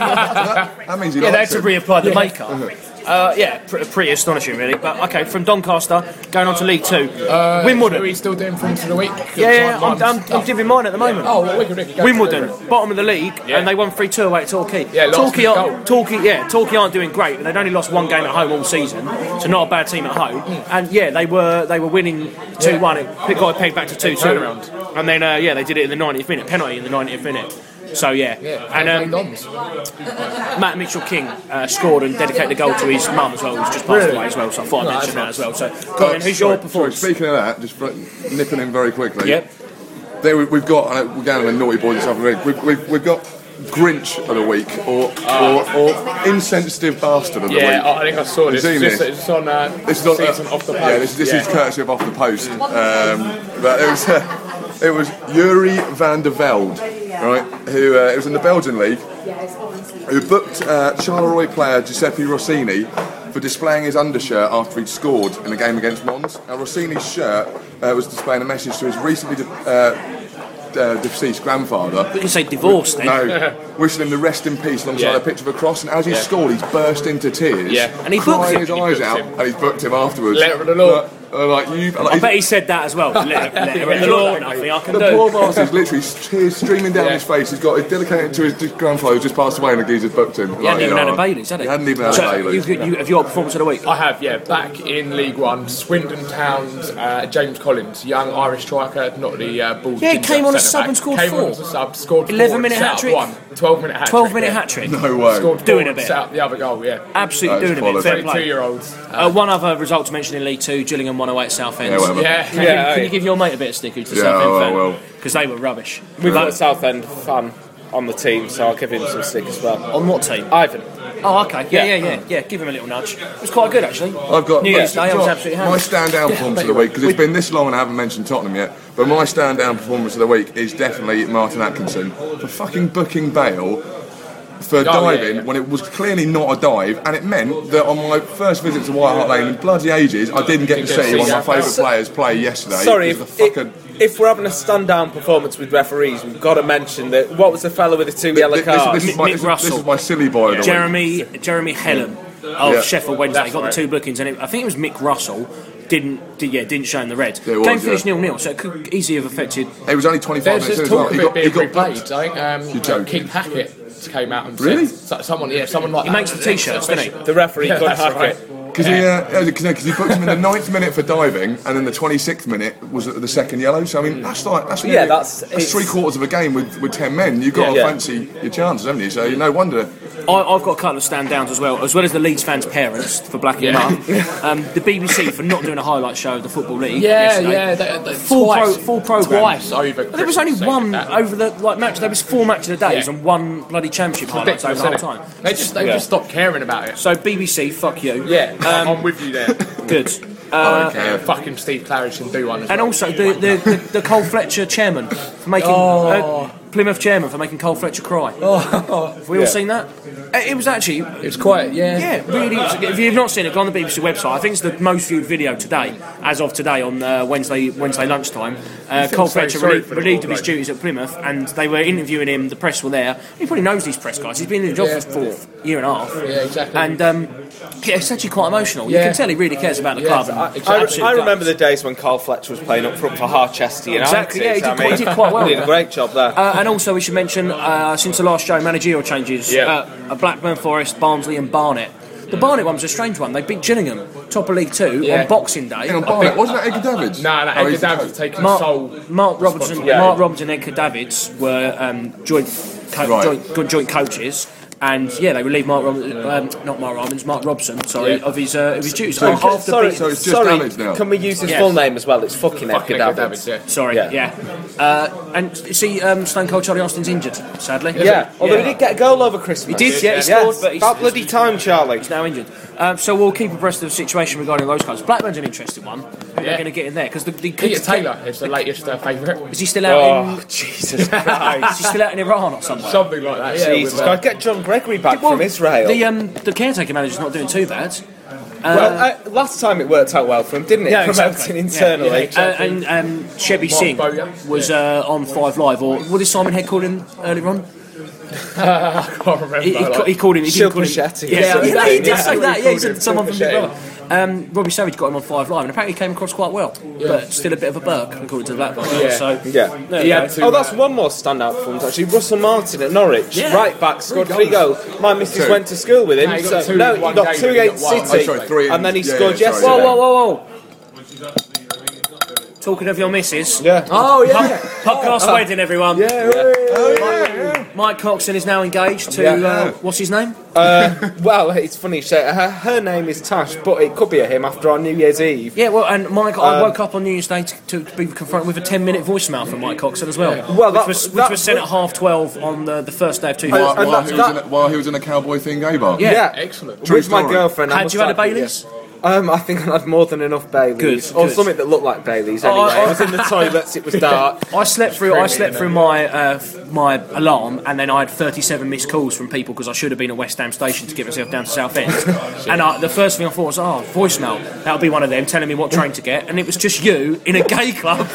That means he yeah, they had likes to it. reapply the makeup. Uh, yeah, pr- pretty astonishing, really. But okay, from Doncaster going on to League Two, Uh, Wimbledon. Are we still doing forms of the week? Yeah, yeah, I'm, I'm, I'm giving mine at the moment. Oh, well, we can, we can go Wimbledon, through it. bottom of the league, Yeah. and they won three two away at Torquay. Yeah, lost Torquay, with aren't, Torquay, yeah, Torquay aren't doing great, but they'd only lost one game at home all season, so not a bad team at home. And yeah, they were they were winning two one. It got pegged back to two two, turnaround. and then uh, yeah, they did it in the ninetieth minute, penalty in the ninetieth minute. So yeah, Yeah, and um, Doms. Matt Mitchell King uh, scored and dedicated the goal to his mum as well, who's just passed Really? away as well. So I thought I'd No, mention that that's as well. So, Colin, who's your Sorry, performance? Sorry, speaking of that, just for- nipping in very quickly. Yep. There we, we've got, I know we're going to the naughty boys and stuff. We've, we've, we've got Grinch of the week or or, or insensitive bastard of the Yeah, week. I think I saw this. Have you seen It's, just, this? it's on uh, This is on, season uh, off the post. Yeah, this, this yeah. is courtesy of Off the Post. Um, but it was uh, it was Yuri van der Velde. right? Who uh, it was in the Belgian league, who booked uh, Charleroi player Giuseppe Rossini for displaying his undershirt after he'd scored in a game against Mons. Now Rossini's shirt uh, was displaying a message to his recently de- uh, uh, deceased grandfather. We can say divorced then. No, wishing him to rest in peace alongside Yeah. a picture of a cross. And as he Yeah. scored, he's burst into tears. Yeah. And he booked crying him. his He eyes booked out, him. and he's booked him afterwards. Letter of the law. Like, uh, like you, like, I he's- bet he said that as well. Let, let her in the law, nothing I can the do. poor bastard's literally tears streaming down Yeah. his face. He's got it dedicated to his grandfather who just passed away and the geezer's booked him. He hadn't even had a Baileys, had he? He hadn't even had so, a Baileys. You, you, have you got a performance of the week? I have, yeah. Back in League One, Swindon Town's uh, James Collins, young Irish striker, not the uh, bald Yeah, he ginger came on as centre sub back. and scored came four. on as a sub, scored eleven four, minute set up hat-trick. one, twelve minute hat twelve minute yeah. hat trick. No way. Scored Doing four, a bit. set up the other goal, yeah. Absolutely That is doing a bit. quality. Fair play. twenty-two-year-olds. Uh, one other result to mention in League Two, Gillingham one oh eight Southend. Yeah, whatever. Yeah, Can, yeah. you, can you give your mate a bit of sticker to Yeah, Southend I fan? will. Because they were rubbish. We've got a But- Southend fan on the team, so I'll give him some stick as well. on what team? Ivan. Oh, okay. Yeah, yeah, yeah, yeah. Give him a little nudge. It was quite good actually. I've got New Year's Day. I do you was know absolutely what? My hammered. stand down performance of the week, because it's been this long and I haven't mentioned Tottenham yet, but my stand down performance of the week is definitely Martin Atkinson for fucking booking Bale for yeah, diving yeah. when it was clearly not a dive, and it meant that on my first visit to White Hart Lane in bloody ages I didn't get to Didn't get to see see one of my that. favourite So- players play yesterday. Sorry, It was if, the fucking, if, if we're having a stand-down performance with referees, we've got to mention that. What was the fella with the two yellow this, this, cards? this is my, Mick this, is- Russell. this is my silly boy of the week. Jeremy Jeremy Hellum of Yeah. Sheffield Wednesday That's got right. the two bookings, and it, I think it was Mick Russell. Didn't did, yeah didn't show him the red. Yeah, it was, Game finished yeah. nil nil, so it could easily have affected. It was only twenty-five There's minutes just in as well. talk of He it got, he being got replayed. booked. I think um, You're joking. Keith Hackett came out and Really? said so- someone, yeah, someone like He that. makes the t-shirts, doesn't he? The referee Yeah, couldn't that's hack right. it. Because he, uh, yeah, 'cause, no, 'cause he booked him in the ninth minute for diving, and then the twenty-sixth minute was the second yellow. So I mean, that's like that's, Yeah, nearly- that's- that's it's- three quarters of a game with, with ten men. You've got to Yeah. fancy your chances, haven't you? So no wonder. I, I've got a couple of stand downs as well, as well as the Leeds fans' parents for blacking Yeah. them up. Um, the B B C for not doing a highlight show of the Football League. Yeah, yesterday. yeah, they, they, Full twice, pro, full program. twice over. But there was only Christmas, one that. over the like match. There was four match of the days Yeah. and one bloody championship highlights over Ridiculous, the whole isn't time. it? They just they Yeah. just stopped caring about it. So B B C, fuck you. Yeah, I'm with you there. Good. I don't care. Fucking Steve Claridge can do one as And well. also the, the, the, the Cole Fletcher chairman for making uh, Plymouth chairman for making Cole Fletcher cry. Have we all seen that? Uh, It was actually It's quite, yeah. yeah, really. If you've not seen it, go on the B B C website. I think it's the most viewed video today, as of today on uh, Wednesday Wednesday lunchtime. Uh, Cole so Fletcher sorry relieved, for the relieved poor of his bloke. duties at Plymouth, and they were interviewing him. The press were there. He probably knows these press guys. He's been in the job Yeah. for four year and a half. Yeah, exactly. And um, yeah, it's actually quite emotional. You Yeah. can tell he really cares about the Yeah, club. And I- it's I, absolute I remember guts. the days when Carl Fletcher was playing up front for Harchester United. Exactly, yeah, he did I quite- mean, he did quite well He did there. a great job there. Uh, and also, we should mention, uh, since the last show, managerial changes. Yeah. Uh, Blackburn, Forest, Barnsley and Barnet. The Barnet one was a strange one. They beat Gillingham, top of League Two, Yeah. on Boxing Day. Hang on, Barnett, wasn't that Edgar Davids? No, no, Oh, Edgar he's- Davids taking Mark, sole. Mark Robertson, Yeah. Mark Robertson and Edgar Davids were um, joint, co- Right. joint, good joint coaches. And yeah, they relieved Mark Rob- um, not Mark Robbins, Mark Robson, sorry, Yeah. of his uh, of his duties. So- Oh, half the sorry, beat- So it's just sorry. Davids now? Can we use his Yes. full name as well? It's fucking, Fucking Edgar Edgar Davids. Davids, yeah. Sorry, Yeah. yeah. Uh, and see, um, Stone Cold Charlie Austin's injured, sadly. Yeah, although Yeah. he did get a goal over Christmas. He did, yeah, he Yeah, scored, but he's, about bloody time, Charlie. he's now injured. Um, so we'll keep abreast of the situation regarding those guys. Blackburn's an interesting one. They're Yeah. going to get in there because the, the Peter Taylor is the latest uh, favourite. is he still out Oh, in? Jesus Christ. Is he still out in Iran or somewhere? Something like that, yeah. Jesus with, uh, Christ. Get John Gregory back Well, from Israel. The um, the caretaker manager's not doing too bad. well, uh, last time it worked out well for him, didn't it? Yeah, Promoting exactly. internally. Uh, and um, Chevy Singh Bowyer. was uh, on Five Live, or what did Simon Head call him earlier on? I can't remember. He, he, like- ca- he called him. He didn't call him. Shilpachetti. Yeah, Yeah, yeah, yeah, he did yeah. say that. Yeah, he He called said him someone from Big Shilpachetti. Brother. Um, Robbie Savage got him on Five Live, and apparently he came across quite well, but still a bit of a burk according to the Blackburn. Yeah. So Yeah. there He you had go. to, Oh, that's uh, one more standout performance actually. Russell Martin at Norwich, Yeah. right back, scored three goals. goals. My missus Two. went to school with him. No, he got so, two no, in he one got game, two he got against one. City, Oh, sorry, three in- and then he yeah, scored yeah, sorry, yesterday. Whoa, whoa, whoa, whoa! Talking of your missus. Yeah. Oh yeah. Podcast wedding, everyone. Yeah. Mike Coxon is now engaged to Yeah. uh, what's his name? Uh, well, it's funny. So her, her name is Tash, but it could be a him after our New Year's Eve. Yeah, well, and Mike, I Um, woke up on New Year's Day to, to be confronted with a ten-minute voicemail from Mike Coxon as well. Well, that- which was, which that- was sent at half twelve on the, the first day of two While, And thousand. while, that- he was that- in a, while he was in a cowboy thing gay bar. Yeah. Yeah, Excellent. with my story. girlfriend. I Had must you had a admit, Baileys? Um, I think I had more than enough Baileys, Good, or good. something that looked like Baileys. Oh, Anyway, I- I was in the toilets. It was dark. I slept through. I slept through my uh, f- my alarm, and then I had thirty-seven missed calls from people because I should have been at West Ham Station to get myself down to Southend. And I, the first thing I thought was, "Oh, voicemail. That'll be one of them telling me what train to get." And it was just you in a gay club,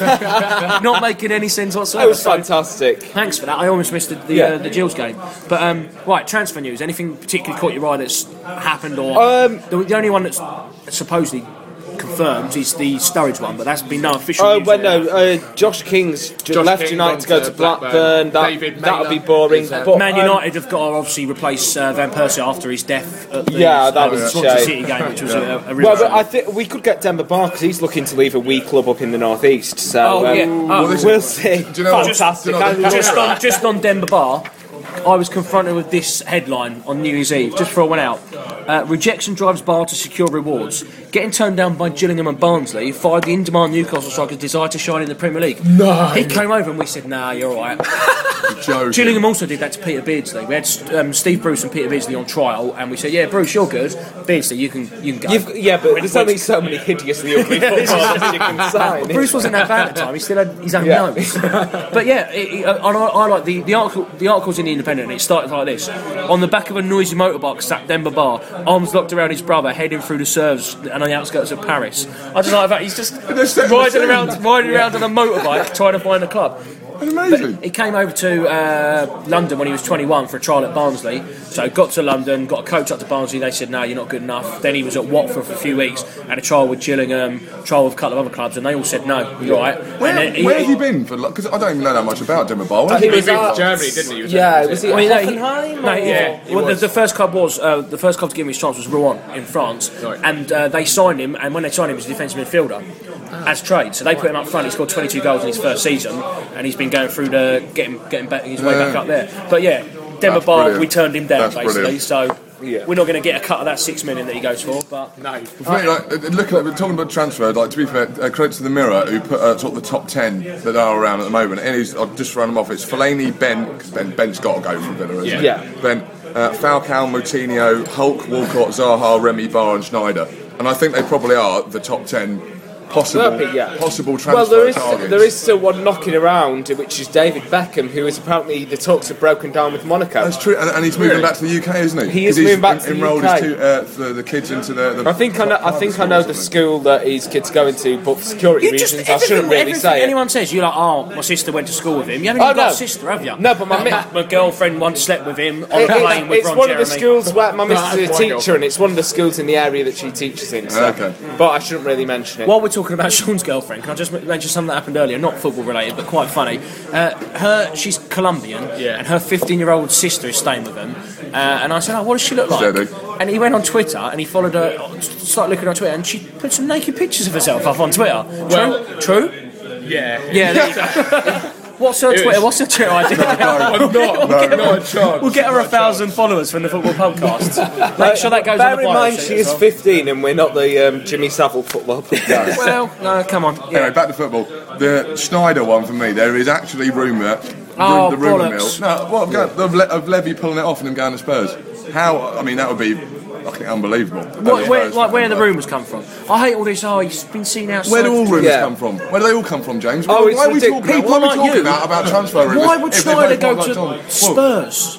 not making any sense whatsoever. It was So, fantastic. thanks for that. I almost missed the the, Yeah. uh, the Gills game. But um, right, transfer news. Anything particularly caught your eye that's happened, or Um, the, the only one that's supposedly confirmed is the Sturridge one, but that's been no official. Oh, news well, yet. no, uh, Josh King's j- Josh left King United gone to go to to Blackburn. Blackburn. That, David that'll be Mailer boring. is, uh, But, Man um, United have got to obviously replace uh, Van Persie after his death at the Yeah, that uh, was a Swansea shame. City game, which was a, a real Well, but shame. I think we could get Demba Ba because he's looking to leave a wee club up in the northeast. So Oh, um, yeah. Oh, Well, this is- we'll see. Do you know what- Fantastic. do you know I what- love just that. on just on Demba Ba, I was confronted with this headline on New Year's Eve, just before I went out. Uh, rejection drives Bar to secure rewards. Getting turned down by Gillingham and Barnsley fired the in-demand Newcastle striker's desire to shine in the Premier League. No. He came over and we said, nah, you're all right. Joking. Gillingham also did that to Peter Beardsley. We had um, Steve Bruce and Peter Beardsley on trial, and we said, yeah, Bruce, you're good. Beardsley, you can you can go. You've, yeah, but When- there's when- only so many hideously ugly footballers you can sign. Bruce wasn't that bad at the time. He still had his own Yeah. nose. But yeah, it, it, I, I, I like the, the article. The article's in the Independent. And it started like this: on the back of a noisy motorbike, sat Demba Ba, arms locked around his brother, heading through the serves and on the outskirts of Paris. I just like that he's just setting the riding scene. around, riding around on a motorbike, trying to find a club. Amazing. He came over to uh, London when he was twenty-one for a trial at Barnsley. So got to London, got a coach up to Barnsley. They said, no, you're not good enough. Then he was at Watford for a few weeks, had a trial with Gillingham, trial with a couple of other clubs, and they all said, no, you're right. Where, and then where has he been? For Because I don't even know that much about Demba Ba. Where has He he was been? moved out- to Germany, didn't he? He was Yeah, at- was he I mean, at no, he- Hoffenheim? no, he- Yeah, he well, the, was. the first club was uh, the first club to give him his chance was Rouen in France, Right. and uh, they signed him. And when they signed him, he was a defensive midfielder as trade. So they put him up front. He scored twenty-two goals in his first season, and he's been going through the getting getting back his way Yeah. back up there. But yeah, Demba That's Ba, brilliant. we turned him down That's basically. brilliant. So Yeah. we're not going to get a cut of that six million that he goes for. But No. For me, like, uh, looking at, we're talking about transfer, like, to be fair, uh, credit to the Mirror, who put uh, sort of the top ten that are around at the moment. And he's, I'll just run them off. It's Fellaini, Ben, because Ben, Ben's got to go for Villa, isn't Yeah. he? Yeah. Ben, uh, Falcao, Moutinho, Hulk, Walcott, Zaha, Remy, Barr and Schneider. And I think they probably are the top ten possible, Perfect, yeah. possible transfer Well, there is targets. there is still one knocking around, which is David Beckham, who is apparently the talks have broken down with Monaco. That's true, and, and he's moving Really? back to the U K, isn't he? He is 'Cause he's moving back en- to the enrolled U K. his two, uh, the, the kids into the. the I think I know. I think I know the school that his kids going to, but for security you just reasons, I everything, shouldn't really everything say it. anyone says, you're like, oh, my sister went to school with him. You haven't Oh, even got no. a sister, have you? No, but my mi- my girlfriend once slept with him on It- a it- plane with it's Ron one Jeremy. of the schools where my missus is a That's teacher, wonderful. and it's one of the schools in the area that she teaches in. So. Okay. But I shouldn't really mention it. While we're talking about Sean's girlfriend, can I just mention something that happened earlier? Not football related, but quite funny. Uh, her, she's Colombian, Yeah. and her fifteen-year-old sister is staying with them. Uh, and I said, "Oh, what does she look like?" Steady. And he went on Twitter and he followed her, started looking on Twitter, and she put some naked pictures of herself up on Twitter. Well- True, true. Yeah. Yeah. There you go. What's her It Twitter? was- What's her Twitter ID? I'm not, We'll not a chance. We'll get her a thousand followers from the football podcast. Make sure that goes Bear on the in bio mind, sheet she as is well. fifteen, and we're not the um, Jimmy Savile football podcast. Well, no, come on. Yeah. Anyway, back to football. The Schneider one for me, there is actually rumour. Oh, the rumour mill. bollocks. No, what of, go- of, Le- of Levy pulling it off and him going to Spurs? How? I mean, that would be fucking unbelievable. What, As where, Spurs like, where fan, the but- rumours come from? I hate all this. Oh, he's been seen outside. Where do all rumours Yeah. come from? Where do they all come from, James? Oh, why, it's why are we ridiculous. talking, about, People why are we like talking you. about, about transfer rumours? Why would if they Schneider both go got to Tom? Well, Spurs?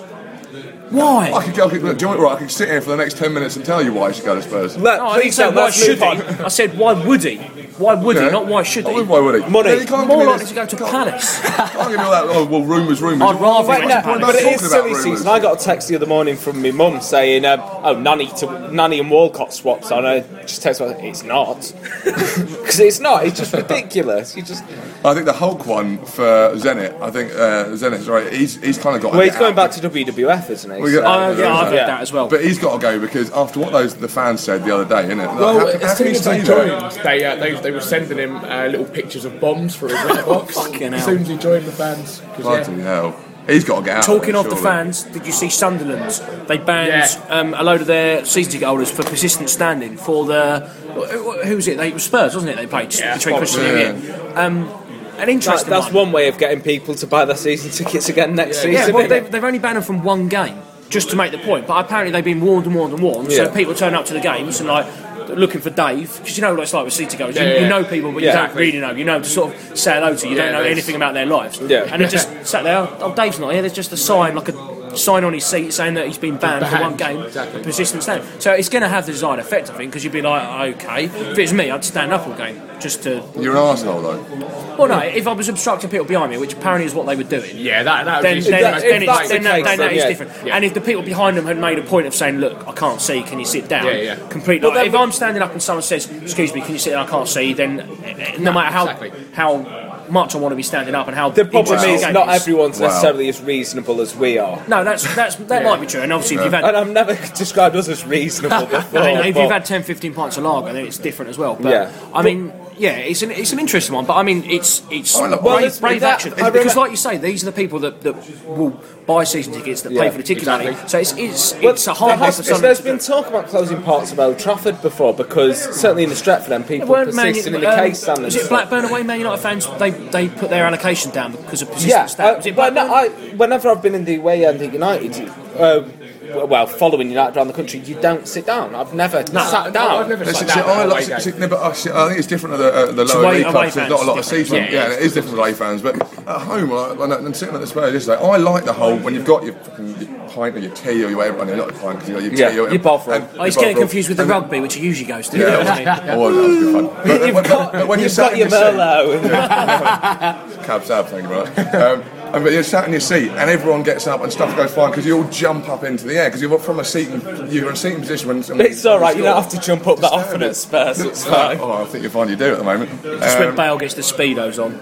Why? I could, I could, look, do you know what, right, I could sit here for the next ten minutes and tell you why he should go to Spurs. Let, No, I didn't please say don't. why Let's should move he. on. I said why would he? Why would he? Yeah. Not why should I he? wouldn't, why would he? Money. Yeah, you can't More give me likely this- to go to can't- Palace. can't give me all that, oh, well, rumours, rumours. I'd rather But, he no, went to but Palace. it is Talking about silly rumours. season. I got a text the other morning from my mum saying, um, "Oh, Nanny to Nanny and Walcott swaps." And I just text her, "It's not," because it's not. It's just ridiculous. You just I think the Hulk one for Zenit, I think uh, Zenit's right. He's he's kind of got. to well, he's get going out. back to W W F, isn't he? We So- get- Uh, yeah, I've heard Yeah. that as well. But he's got to go because after what those the fans said the other day, innit? Like, Well, how, as how can soon he as stay he there? joined, they, uh, they they were sending him uh, little pictures of bombs for his letterbox. Fucking As hell. soon as he joined the fans. 'Cause, Bloody yeah. hell. He's got to get out. Talking there, of the surely. fans, did you see Sunderland? They banned Yeah. um, a load of their season ticket holders for persistent standing for the. Who was it? They, it was Spurs, wasn't it? They played Yeah, between Spurs, Christmas and New Year. Um, an That, interesting that's one. one way of getting people to buy their season tickets again next Yeah, season. well, isn't they've, it? they've only banned them from one game, just to make the point. But apparently they've been warned and warned and warned. So Yeah. people turn up to the games and like looking for Dave, because you know what it's like with City goers. Yeah, you, yeah. you know people, but Yeah. you don't really know. You know to sort of say hello to. You Yeah, don't know there's- anything about their lives. Yeah. And they just sat there. Oh, Dave's not here. There's just a sign, like a sign on his seat saying that he's been banned, for Banned, one game. exactly. Persistent stand. So it's going to have the desired effect, I think, because you'd be like, okay. If it's me, I'd stand up all game just to. You're an arsehole though. Well, no. If I was obstructing people behind me, which apparently is what they were doing. Yeah, that that would Then, be then, that- it's, if then, it's, that's then, the that, case, then that then is yeah. different. Yeah. And if the people behind them had made a point of saying, "Look, I can't see. Can you sit down?" Yeah, yeah. Completely. Well, Like, then if we- I'm standing up and someone says, "Excuse me, can you sit down? I can't see," then eh, no matter how exactly. how much I want to be standing up and how The problem interesting is the game not is. everyone's Wow. necessarily as reasonable as we are. No, that's that's that might be true. And obviously, if you've had And I've never described us as reasonable before. I mean, if but- you've had ten, fifteen pints of lager, then it's different as well. But Yeah. I mean, yeah, it's an it's an interesting one. But I mean, it's it's Oh, look, brave, well, it's- brave that- action I because, remember- like you say, these are the people that, that will buy season tickets, that pay Yeah, for the ticket exactly. money. So it's it's Well, it's a hard there life has- for someone There's to been do. talk about closing parts of Old Trafford before, because certainly in the Stretford end, people Weren't Man persisting in U- the um, case stand. was and it stuff. Blackburn away? Man United fans they they put their allocation down because of persistent Yeah, stat. uh, Was it well, no, Blackburn? I, whenever I've been in the away end at United, uh, well, following United around the country, you don't sit down. I've never sat down. I've never See, sat see, down I, at a like, away see, game. see, no, but I, see, I think it's different at the, uh, the lower away- league away clubs. There's fans not a lot of is different. season. Yeah, Yeah, it it is different with away fans. But at home, like, like, and sitting at the Spurs yesterday, I like the whole when you've got your, fucking- your pint or your tea or your whatever. I mean, not a pint because you got your tea Yeah, or your bottle. and- Oh, he's your getting bottle. confused with the And- rugby, which he usually goes to. Yeah, doesn't he? oh, that was good fun. But, You've but- got, but when you're you've sat got in your your seat- Merlot. Cab Sab, thank you very much. Um, and, but you're sat in your seat and everyone gets up and stuff goes fine because you all jump up into the air because you're from a seating, you're in a seating position when. when It's all right. You don't have to jump up that Just often stand at Spurs. It's Oh, fine. I think you'll find you do at the moment. Just when Um, Bale gets the speedos on.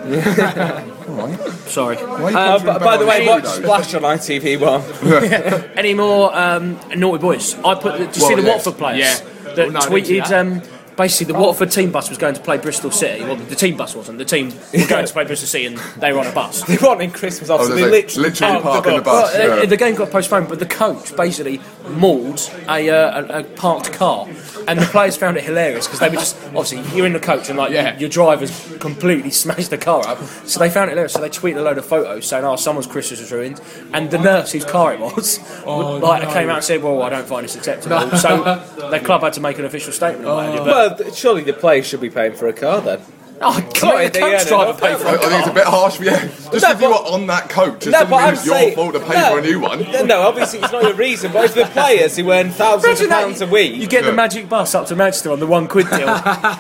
all right. Sorry. Why are you Uh, conjuring but by the way, Bale watch and Speedos? Splash on I T V one. Any more um, naughty boys? I put. Did you Well, see the yes. Watford players Yeah. that Well, no, I didn't see tweeted? that. Um, basically, the Watford team bus was going to play Bristol City. Well, the team bus wasn't. The team were going to play Bristol City, and they were on a bus. They weren't in Christmas off, Oh, so they- they literally, literally parked parking the Well, bus. uh, yeah. the game got postponed, but the coach basically mauled a, uh, a, a parked car, and the players found it hilarious because they were just obviously you're in the coach and like Yeah. your driver's completely smashed the car up, so they found it hilarious. So they tweeted a load of photos saying, "Oh, someone's Christmas was ruined," and the nurse whose car it was, like came out and said, "Well, I don't find this acceptable." So the club had to make an official statement about it. But, Well, th- surely the players should be paying for a car then. oh, Sorry, God, the they coach earn driver enough, paid don't for I, I it. think it's a bit harsh, yeah. Just No, if you but- were on that coach, it No, doesn't but mean I'm it's your saying fault to pay no, for a new one. No, no, obviously it's not your reason, but it's the players who earn thousands of Imagine that, pounds a week. You get the magic bus up to Manchester on the one quid deal.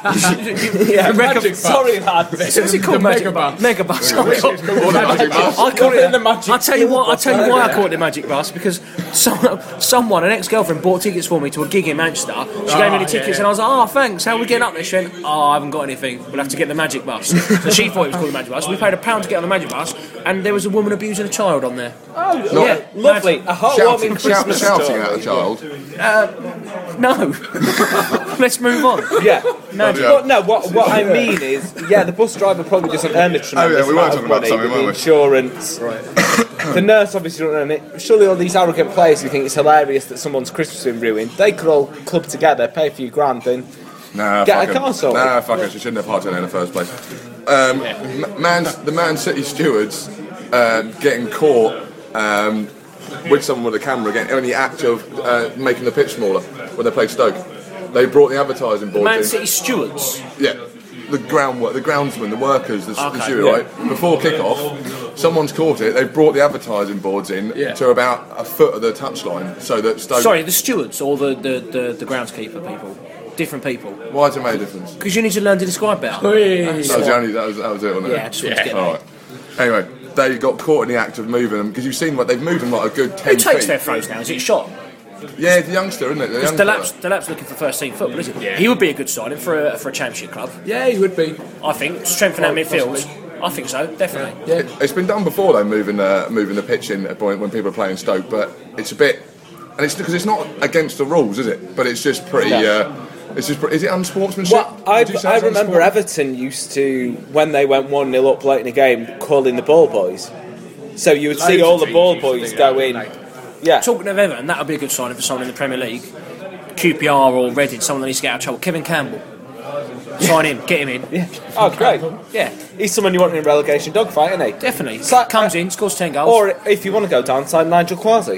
yeah, Mega- sorry, lads. What's it called? The Magic Mega Bus. Bus. Mega Bus. Or the magic bus. I call You're it in the magic I tell you what. I bus, tell you aren't why I you? call it the magic bus because some, someone, an ex-girlfriend, bought tickets for me to a gig in Manchester. She gave me the tickets, and I was like, "Oh, thanks. How are we getting up there?" She went, "Oh, I haven't got anything. We'll have to get the magic bus." So she thought it was called the magic bus. We paid a pound to get on the magic bus, and there was a woman abusing a child on there. Oh, Yeah, lovely. A heartwarming Shouting, shout, Christmas shouting story. at the child. No. Let's move on. Yeah. Magic. But no, what what I mean is, yeah, the bus driver probably doesn't earn a tremendous Oh, yeah, we were amount talking of about money something, with the weren't we? insurance. Right. The nurse obviously don't earn it. Surely all these arrogant players who think it's hilarious that someone's Christmas has been ruined, they could all club together, pay a few grand, and Nah, Get fuck a 'em. car sorted. Nah, fuck it. She shouldn't have parked in there in the first place. Um, M- Man, the Man City stewards uh, getting caught um, with someone with a camera getting in the act of uh, making the pitch smaller when they played Stoke. They brought the advertising boards Man in. City stewards. Yeah, the groundwork, the groundsmen, the workers, the, the Okay, steward, yeah. right? Before kick-off, someone's caught it. They've brought the advertising boards in Yeah. to about a foot of the touchline, so that Stoke. Sorry, the stewards or the, the, the, the groundskeeper people? Different people. Why does it make a difference? Because you need to learn to describe better. That was the only. That was, that was it, wasn't it? Yeah, I just wanted to get All right. Anyway, they got caught in the act of moving them because you've seen what they've moved them like a good ten Who takes feet. their throws now? Is it Shot? Yeah, it's the youngster, isn't it? The Because young Delap's, fella. Delap's looking for first team football, isn't he? Yeah. He would be a good signing for a, for a championship club. Yeah, he would be. I think. Strengthen our Well, midfield. I think so, definitely. Yeah. It's been done before, though, moving uh, moving the pitch in at a point when people are playing Stoke, but it's a bit, and it's because it's not against the rules, is it? But it's just pretty. Uh, it's just. Is it unsportsmanship? Well, I, Would you say I it's remember unsport- Everton used to, when they went one nil up late in the game, calling the ball boys. So you would see Loads all of the teams ball used to boys do go that, in. like- Yeah. Talking of Everton, that would be a good signing for someone in the Premier League. Q P R or Reading, someone that needs to get out of trouble. Kevin Campbell. Sign him, get him in. Yeah. Oh, great. Yeah, He's someone you want in a relegation dogfight, isn't he? definitely. So- Comes in, scores ten goals. Or if you want to go down, sign Nigel Quasi.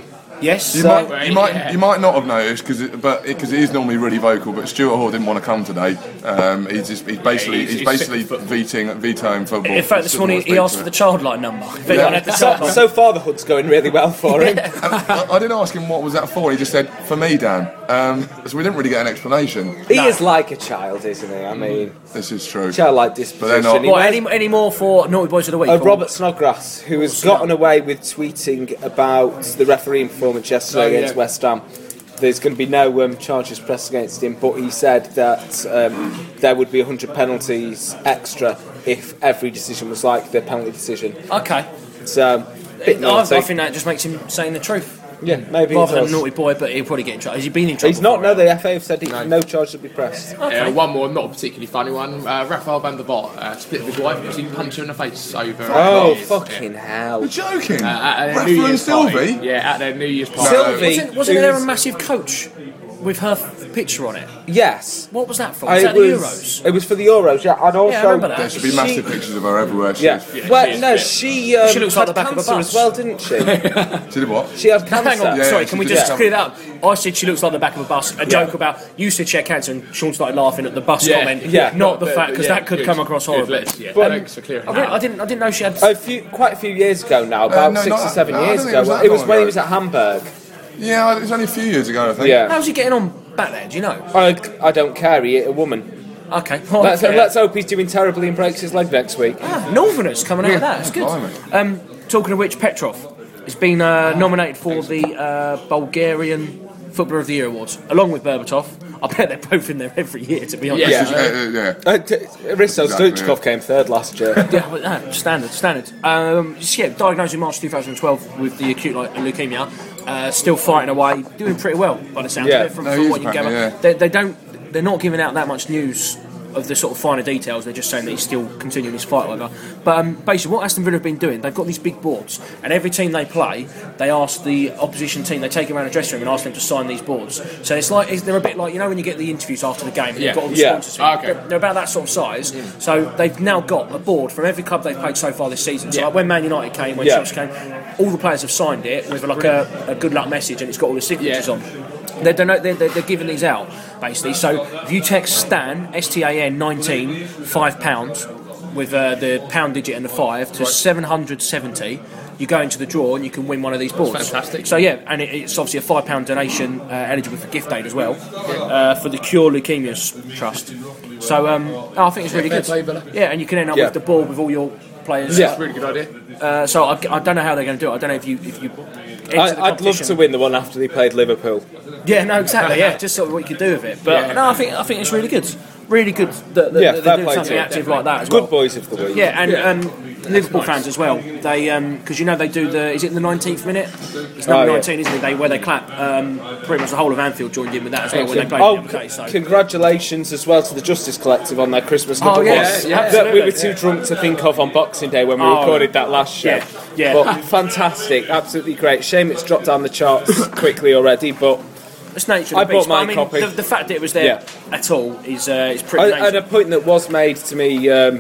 Yes. You So, might, you might, you might not have noticed, because it, but because it, it is normally really vocal. But Stuart Hall didn't want to come today. Um, he's, just, he's basically, he's- he's, he's basically sick of vetoing, vetoing football. in fact, this Doesn't morning want to he speak asked to for the it. childline number. If anyone had the So, childline. so far, the Hood's going really well for him. I, I didn't ask him what was that for. He just said, "For me, Dan." Um, so we didn't really get an explanation. He is like a child, isn't he? I mean, This is true. childlike they're disposition. not. He What, wears- any, any more for Naughty Boys of the Week? Uh, or- Robert Snodgrass, who has gotten away with tweeting about the refereeing performance yesterday Oh, yeah. against West Ham. There's going to be no um, charges pressed against him, but he said that um, there would be one hundred penalties extra if every decision was like the penalty decision. Okay. So, I, bit naughty. I think that just makes him saying the truth. Yeah, maybe Rather he than does. a naughty boy, but he'll probably get in trouble. Has he been in trouble? He's not. for No, it? the F A have said he, no. charge will be pressed. Uh, one more, not a particularly funny one. Uh, Raphael van der Vaart uh, split with his wife because he punched her in the face over. Oh, New Year's. fucking hell! You're joking. Uh, at their New Raphael and Year's party. Sylvie? Yeah, at their New Year's party. Sylvie, Wasn't, wasn't there a who's- massive coach with her f- picture on it? Yes. What was that for? Uh, Was that it the was, Euros? It was for the Euros, yeah, and also Yeah, I remember that. There should be she- massive pictures of her everywhere. She Yeah. is. Well, she is no, fit. she um, She looks like had the back of a cancer bus. as well, didn't she? She did what? She had cancer. Hang on, Yeah, sorry, yeah, can we she just did. clear that up? I said she looks like the back of a bus. A joke about, you said she had cancer, and Sean started laughing at the bus Yeah, comment, yeah. not the But- fact, because yeah, that could good. come across Good, horribly. let's- yeah, But- thanks for clearing I, that really, I, up. didn't, I didn't know she had... A few, quite a few years ago now, about no, six not- or seven no, I years don't think ago. it was that It was long when he ago. was at Hamburg. Yeah, it was only a few years ago, I think. Yeah. How's he getting on back there, do you know? I, I don't care. He hit a woman. Okay. Well, Let's, fair. let's hope he's doing terribly and breaks his leg next week. Ah, Northerners coming out of that, it's good. Blimey. Um, talking of which, Petrov has been uh, nominated for the uh, Bulgarian Footballer of the Year Awards, along with Berbatov. I bet they're both in there every year, to be honest. Yeah. Yeah, yeah, yeah. Uh, t- Risto Exactly, Stoichkov yeah. came third last year. Yeah, but, uh, standard, standard. Um, so yeah, diagnosed in March twenty twelve with the acute like, leukemia. Uh, still fighting away, doing pretty well by the sound Yeah. of it. From, No, from he what is you can gather, apparently, yeah. they, they don't, they're not giving out that much news of the sort of finer details. They're just saying that he's still continuing his fight, whatever. But um, basically, what Aston Villa have been doing, they've got these big boards, and every team they play, they ask the opposition team, they take them around the dressing room and ask them to sign these boards. So it's like it's, they're a bit like, you know when you get the interviews after the game, and Yeah. you've got all the Yeah. sponsors. Ah, okay. They're, they're about that sort of size. So they've now got a board from every club they've played so far this season. So Yeah. like when Man United came, when Yeah. Chelsea came, all the players have signed it with like a, a good luck message, and it's got all the signatures Yeah. on. They're, they're, they're, they're giving these out basically. So if you text Stan S T A N nineteen five pounds with uh, the pound digit and the five to seven hundred seventy, you go into the draw and you can win one of these boards. fantastic. So yeah, and it, it's obviously a five pound donation, uh, eligible for gift aid as well, uh, for the Cure Leukemia Trust. So um, I think it's really fair good. play, Villa. Yeah, and you can end up Yeah. with the board with all your players. Yeah. That's a really good idea. Uh, so I, I don't know how they're going to do it. I don't know if you if you. enter I, the I'd love competition. to win the one after they played Liverpool. Yeah, no, exactly. Yeah, just sort of what you could do with it. But Yeah. no, I think I think it's really good. Really good that, that, Yeah, that fair they're doing play something to active them. like that as Good well. boys of the week. Yeah, and um, Liverpool fans as well. They because you know they do the is it the nineteenth minute? It's number Oh, yeah. nineteen, isn't it? They where they clap. Um, pretty much the whole of Anfield joined in with that as well when they played Oh, the other day. So. congratulations as well to the Justice Collective on their Christmas Oh, number yes, one yeah, that we absolutely. were too drunk to think of on Boxing Day when we Oh, recorded that last show. yeah, yeah. But fantastic, absolutely great. Shame it's dropped down the charts quickly already, but It's nature. I of the beast, bought my but I mean, copy. The, the fact that it was there Yeah. at all is uh, is pretty. and, nature. and a point that was made to me um,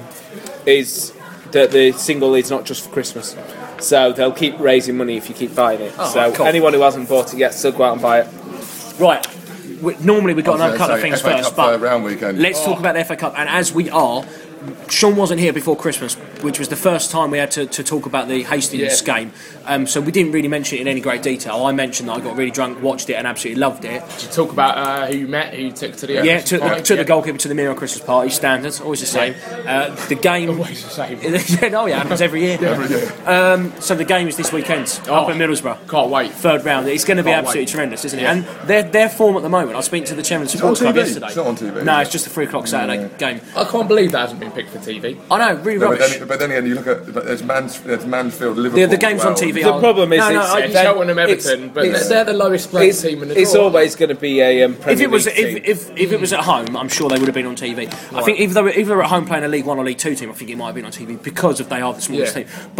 is that the single is not just for Christmas. So they'll keep raising money if you keep buying it. Oh, so cool. anyone who hasn't bought it yet, still go out and buy it. Right. We, normally we've got I another was couple gonna of say, things F A first, Cup but third round weekend. let's talk about the F A Cup. And as we are, Sean wasn't here before Christmas, which was the first time we had to, to talk about the Hastings Yeah. game. Um, so we didn't really mention it in any great detail. I mentioned that I got really drunk, watched it, and absolutely loved it. Did you talk about uh, who you met, who you took to the Yeah, Christmas took, the, party? took Yeah. the goalkeeper to the Miro Christmas party, standard, always the same. Uh, the game. Always the same. yeah, oh yeah, happens every year. Every year. Um, so the game is this weekend up Oh. in Middlesbrough. Can't wait. Third round. It's going to be Can't absolutely wait. tremendous, isn't it? Yeah. And their their form at the moment. I was speaking to the chairman of the It's on Sports Club T V. yesterday. It's not on T V, No, is it's it? just a three o'clock Saturday game. I can't believe that hasn't been picked for T V. I know, really No, but, rubbish. then, but then again, you look at but there's, Mans, there's Mansfield, Liverpool. The, the game's as well. on T V. The I'll- problem is no, no, it's- I- Yeah, then Cheltenham, Everton, it's- but it's- they're the lowest ranked It's, team in the it's draw. always going to be a um, Premier if it was League if, team. if, if it was at home, I'm sure they would have been on T V. I think if they were if they were at home playing a League One or League Two team, I think it might have been on T V because of they are the smallest Yeah. team. But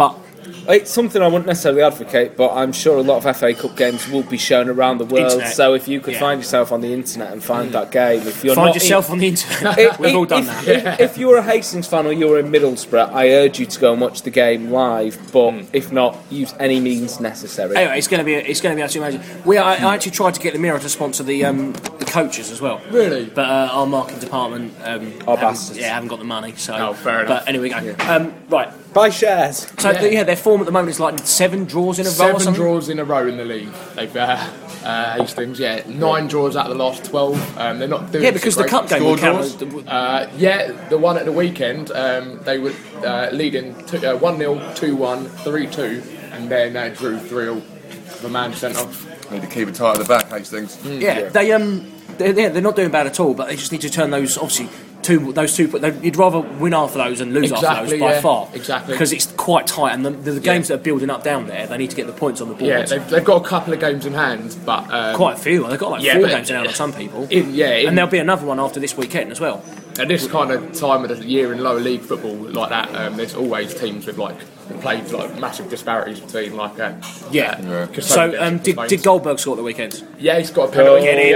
It's something I wouldn't necessarily advocate, but I'm sure a lot of F A Cup games will be shown around the world. Internet. So if you could Yeah. find yourself on the internet and find that game, if you're Find not yourself in, on the internet. If- We've all if- done if, that. If, if you're a Hastings fan or you're in Middlesbrough, I urge you to go and watch the game live. But if not, use any means necessary. Anyway, it's going to be it's going to be absolutely amazing. We I, I actually tried to get the Mirror to sponsor the um, the coaches as well. Really? But uh, our marketing department um, Our haven't- bastards. yeah haven't got the money. So Oh, fair enough. But anyway, we go. Um, right. Buy shares. So Yeah. yeah. their form at the moment is like seven draws in a row or Seven something. draws in a row in the league. They've uh, uh, Hastings, yeah, nine draws out of the last twelve. Um, they're not doing Yeah, so because the great. cup game Score will count draws. as- Uh, yeah, the one at the weekend, um, they were uh, leading two, uh, one nil, two one, three two, and then uh, drew three all. The man sent off. Need to keep it tight at the back, Hastings. Yeah, they um, they're, they're they're not doing bad at all, but they just need to turn those obviously two those two. They, you'd rather win half of those and lose half of Exactly, those by yeah, far, exactly. because it's quite tight, and the, the, the games Yeah. that are building up down there, they need to get the points on the board. Yeah, they've, they've got a couple of games in hand, but um, Quite a few. They've got like Yeah, four but- games in hand on some people, in, yeah, in, and there'll be another one after this weekend as well. at this kind of time of the year in lower league football like that, um, there's always teams with like played like massive disparities between like uh, Yeah. uh, custodian So games um, and did, Spain's. did Goldberg score at the weekend? Yeah, he's got a penalty. Get in Yeah,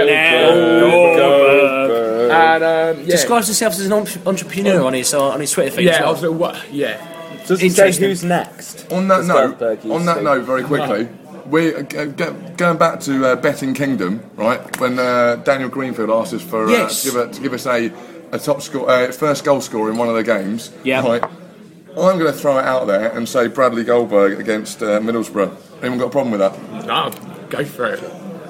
there. Goldberg. And um, yeah, Describes himself as an entre- entrepreneur on his uh, on his Twitter feed. as yeah, I well. was like, what? Yeah, Does it say Interesting. who's next? On that As note, Goldberg used on that to. note, very quickly, we uh, g- g- going back to uh, Betting Kingdom, right? When uh, Daniel Greenfield asked us for uh, Yes. to, give a, to give us a, a top score, uh, first goal scorer in one of the games, Yeah. right? I'm going to throw it out there and say Bradley Goldberg against uh, Middlesbrough. Anyone got a problem with that? no, go for it.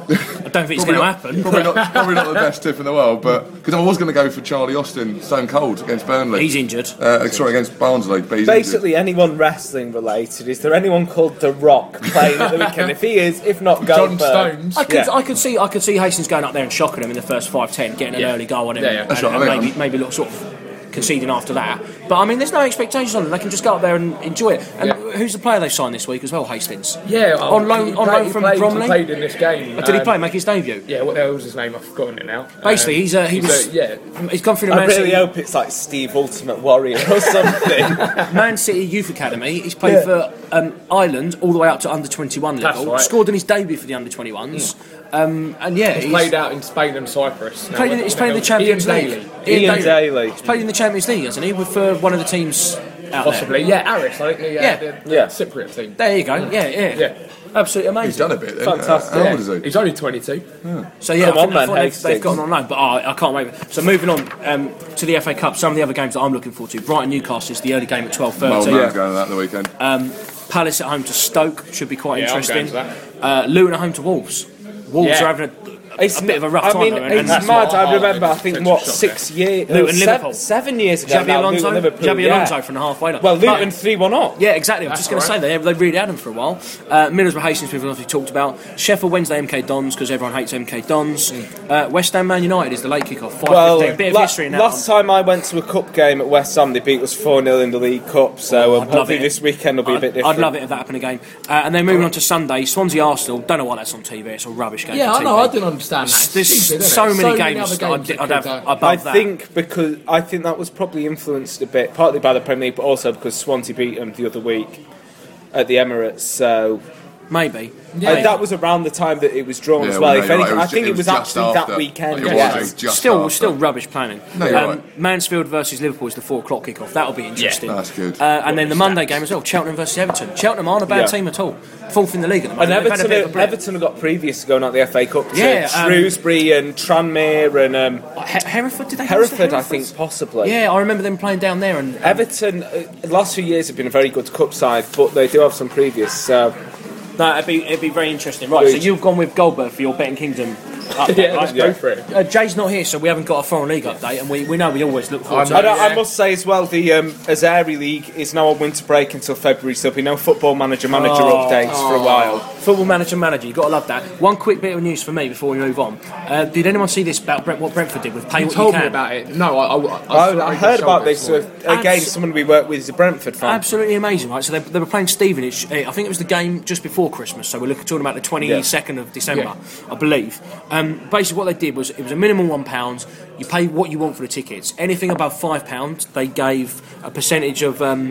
I don't think it's going to not, happen. Probably not, probably not the best tip in the world, but because I was going to go for Charlie Austin, Stone Cold against Burnley. He's injured. Uh, sorry, against Barnsley. But he's Basically, anyone wrestling related. Is there anyone called The Rock playing at the weekend? If he is, if not John Goldberg. Stones. I could, Yeah. I could see, I could see Hastings going up there and shocking him in the first five ten, getting an Yeah. early goal on him, Yeah, yeah. and, That's what and I mean. maybe, maybe look sort of conceding after that. But I mean, there's no expectations on them. They can just go up there and enjoy it. And Yeah. who's the player they've signed this week as well? Hastings. Yeah, On um, loan- he on played- loan he from played, Bromley? He played in this game. Did he um, play? Make his debut? Yeah, what the hell was his name? I've forgotten it now. Basically, Um, he's uh, he was a- yeah. he's gone through the I Man really City, hope it's like Steve Ultimate Warrior or something. Man City Youth Academy. He's played Yeah. for um, Ireland all the way up to under twenty-one That's level. right. Scored in his debut for the under twenty-ones. Um, and yeah, He's played out in Spain and Cyprus. Now, Played in, what he's the played in the hell- Champions Ian League. Daly. Ian Daly. He's played in the Champions League, hasn't he? With uh, one of the teams out Possibly, yeah, Aris, I think the, uh, Yeah. the, the Yeah. Cypriot team. there. There you go. Yeah, yeah, Yeah. absolutely amazing. He's done a bit then. Fantastic. Uh, how Yeah. old is he? He's only twenty-two. So yeah, Come I on, think, man, I thought they've, Hastings. they've gotten on loan, but oh, I can't wait. So moving on um, to the F A Cup, some of the other games that I'm looking forward to. Brighton Newcastle is the early game at twelve Well, thirty. man's going to that on the weekend. Um, Palace at home to Stoke should be quite Yeah, I'm interesting. going to Uh, Luton at home to Wolves. Wolves Yeah. are having a, a bit of a rough I time. mean, though, and- it's and that's mad. what I our remember, I think, potential what, shock six years... Luton, seven, Liverpool. seven years ago Xabi now, Alonso, Luton, Liverpool, Xabi yeah. Alonso from the halfway line. Well, But- Luton three one up. Yeah, exactly. I was That's just going to all say they they really had him for a while. Uh, Middlesbrough Hastings we've obviously talked about. Sheffield Wednesday M K Dons because everyone hates M K Dons. Uh, West Ham Man United is the late kick-off. five Well, fifteen. Bit of la- history in that last one. time I went to a cup game at West Ham, they beat us four nil in the League Cup, so Oh, um, I'd love hopefully it. this weekend will be a bit I'd, different. I'd love it if that happened again. Uh, and then moving on to Sunday, Swansea Arsenal. Don't know why that's on T V. It's a rubbish game. Yeah, for I know. T I V. didn't understand that. There's It's stupid, isn't so it? many other games that I'd, that I'd could, have uh, above I that. think because I think that was probably influenced a bit, partly by the Premier League, but also because Swansea beat them the other week at the Emirates. So Maybe. uh, that was around the time that it was drawn Yeah, as well. well, no, if you're anything, right. It I was think ju- it was, it was just actually after. that weekend. Yeah, Yeah, it was just still, after. still rubbish planning. No, you're right. Mansfield versus Liverpool is the four o'clock kick-off. That'll be interesting. That's good. Uh, and then the Monday game as well, Cheltenham versus Everton. Cheltenham aren't a bad Yeah. team at all. Fourth in the league at the And moment. They've had a Everton, bit of a break. Everton have got previous to going out the F A Cup to Yeah, um, Shrewsbury and Tranmere and um, He- Hereford, did they? Hereford, I Hereford? think, possibly. Yeah, I remember them playing down there. And Everton, uh, the last few years have been a very good cup side, but they do have some previous. So no, it'd be it'd be very interesting. Right, so Good. you've gone with Goldberg for your betting kingdom. Update, Yeah, right? let's go for it. Uh, Jay's not here, so we haven't got a foreign league update, and we, we know we always look forward I to I, it. don't- I Yeah. must say as well, the um, Azari League is now on winter break until February, so there'll be no football manager manager Oh. updates for a while. Football manager, manager, you've got to love that. One quick bit of news for me before we move on. Uh, did anyone see this about Brent, what Brentford did with pay You what told you can? me about it. No, I, I, I, I, saw I it heard on about the this. shoulder So again, Abs- someone we work with is a Brentford fan. Absolutely amazing, right? So they, they were playing Stevenage. uh, I think it was the game just before Christmas. So we're looking, talking about the twenty-second of December, Yeah. I believe. Um, basically, what they did was it was a minimum one pound. You pay what you want for the tickets. Anything above five pounds, they gave a percentage of um,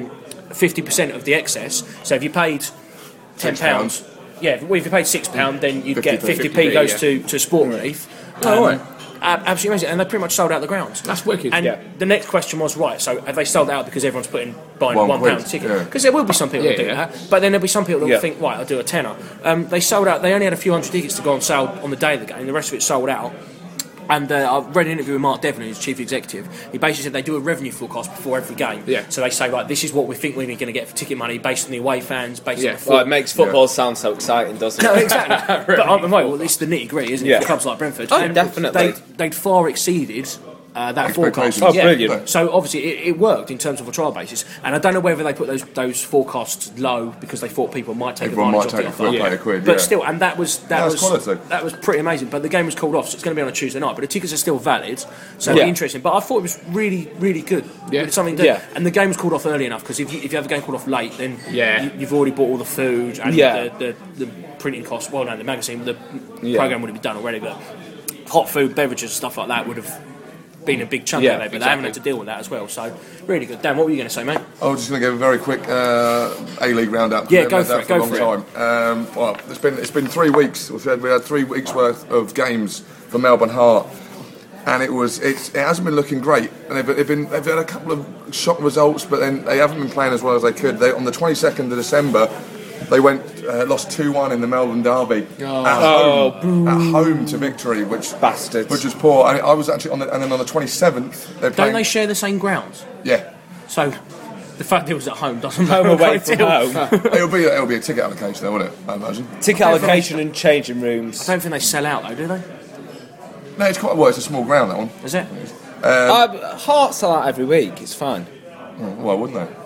fifty percent of the excess. So if you paid ten pounds, yeah, well, if you paid six pounds, then you'd get fifty p goes yeah. to, to Sport Relief. Oh, Um, right. ab- absolutely amazing, and they pretty much sold out the grounds. That's wicked. And Yeah. the next question was, right, so have they sold out because everyone's putting buying One one, quid, pound ticket? yeah. Because there will be some people Yeah, that do yeah. that, but then there'll be some people that Yeah. will think, right, I'll do a tenner. Um, they sold out. They only had a few hundred tickets to go on sale on the day of the game. The rest of it sold out. And uh, I read an interview with Mark Devlin, who's chief executive. He basically said they do a revenue forecast before every game. Yeah. So they say, right, this is what we think we're going to get for ticket money based on the away fans, based Yeah. on the Well, full. it makes football sound so exciting, doesn't No, it? exactly. But um, right, well, it's the nitty gritty, isn't it? Yeah. For clubs like Brentford. Oh, And definitely. They'd, they'd far exceeded uh, that forecast. Expectations. Oh, brilliant. So obviously it, it worked in terms of a trial basis, and I don't know whether they put those those forecasts low because they thought people might take Everyone advantage might of take the it offer. for a play a quid, But yeah. still, and that was that That's was quality. that was pretty amazing. But the game was called off, so it's going to be on a Tuesday night. But the tickets are still valid, so Yeah. interesting. But I thought it was really, really good. Yeah. It's something to do. Yeah. And the game was called off early enough because if you, if you have a game called off late, then Yeah. you, you've already bought all the food and Yeah. the, the, the printing costs. Well, no, the magazine, the Yeah. program would have been done already, but hot food, beverages, stuff like that would have been a big chunk Yeah, of it. But they haven't had to deal with that as well. So really good. Dan, what were you going to say, mate? I was just going to give a very quick uh, A-League roundup. Yeah, We've go had for that it, a go long for time. Um, well, it's been it's been three weeks. We had we had three weeks worth of games for Melbourne Heart, and it was it's, it hasn't been looking great. And they've, they've been they've had a couple of shock results, but then they haven't been playing as well as they could. They, on the twenty-second of December, they went uh, lost two one in the Melbourne Derby at, home, at home to Victory, which Bastards. which was poor. I, I was actually on the and then on the twenty-seventh they're Don't playing. they share the same grounds? Yeah. So the fact it was at home doesn't Home matter a away great from deal. home. It'll be it'll be a ticket allocation, though, won't it? I imagine. Ticket allocation and changing rooms. I don't think they sell out though, do they? No, it's quite well. It's a small ground, that one. Is it? Uh, Hearts are out every week. It's fine. Why wouldn't they?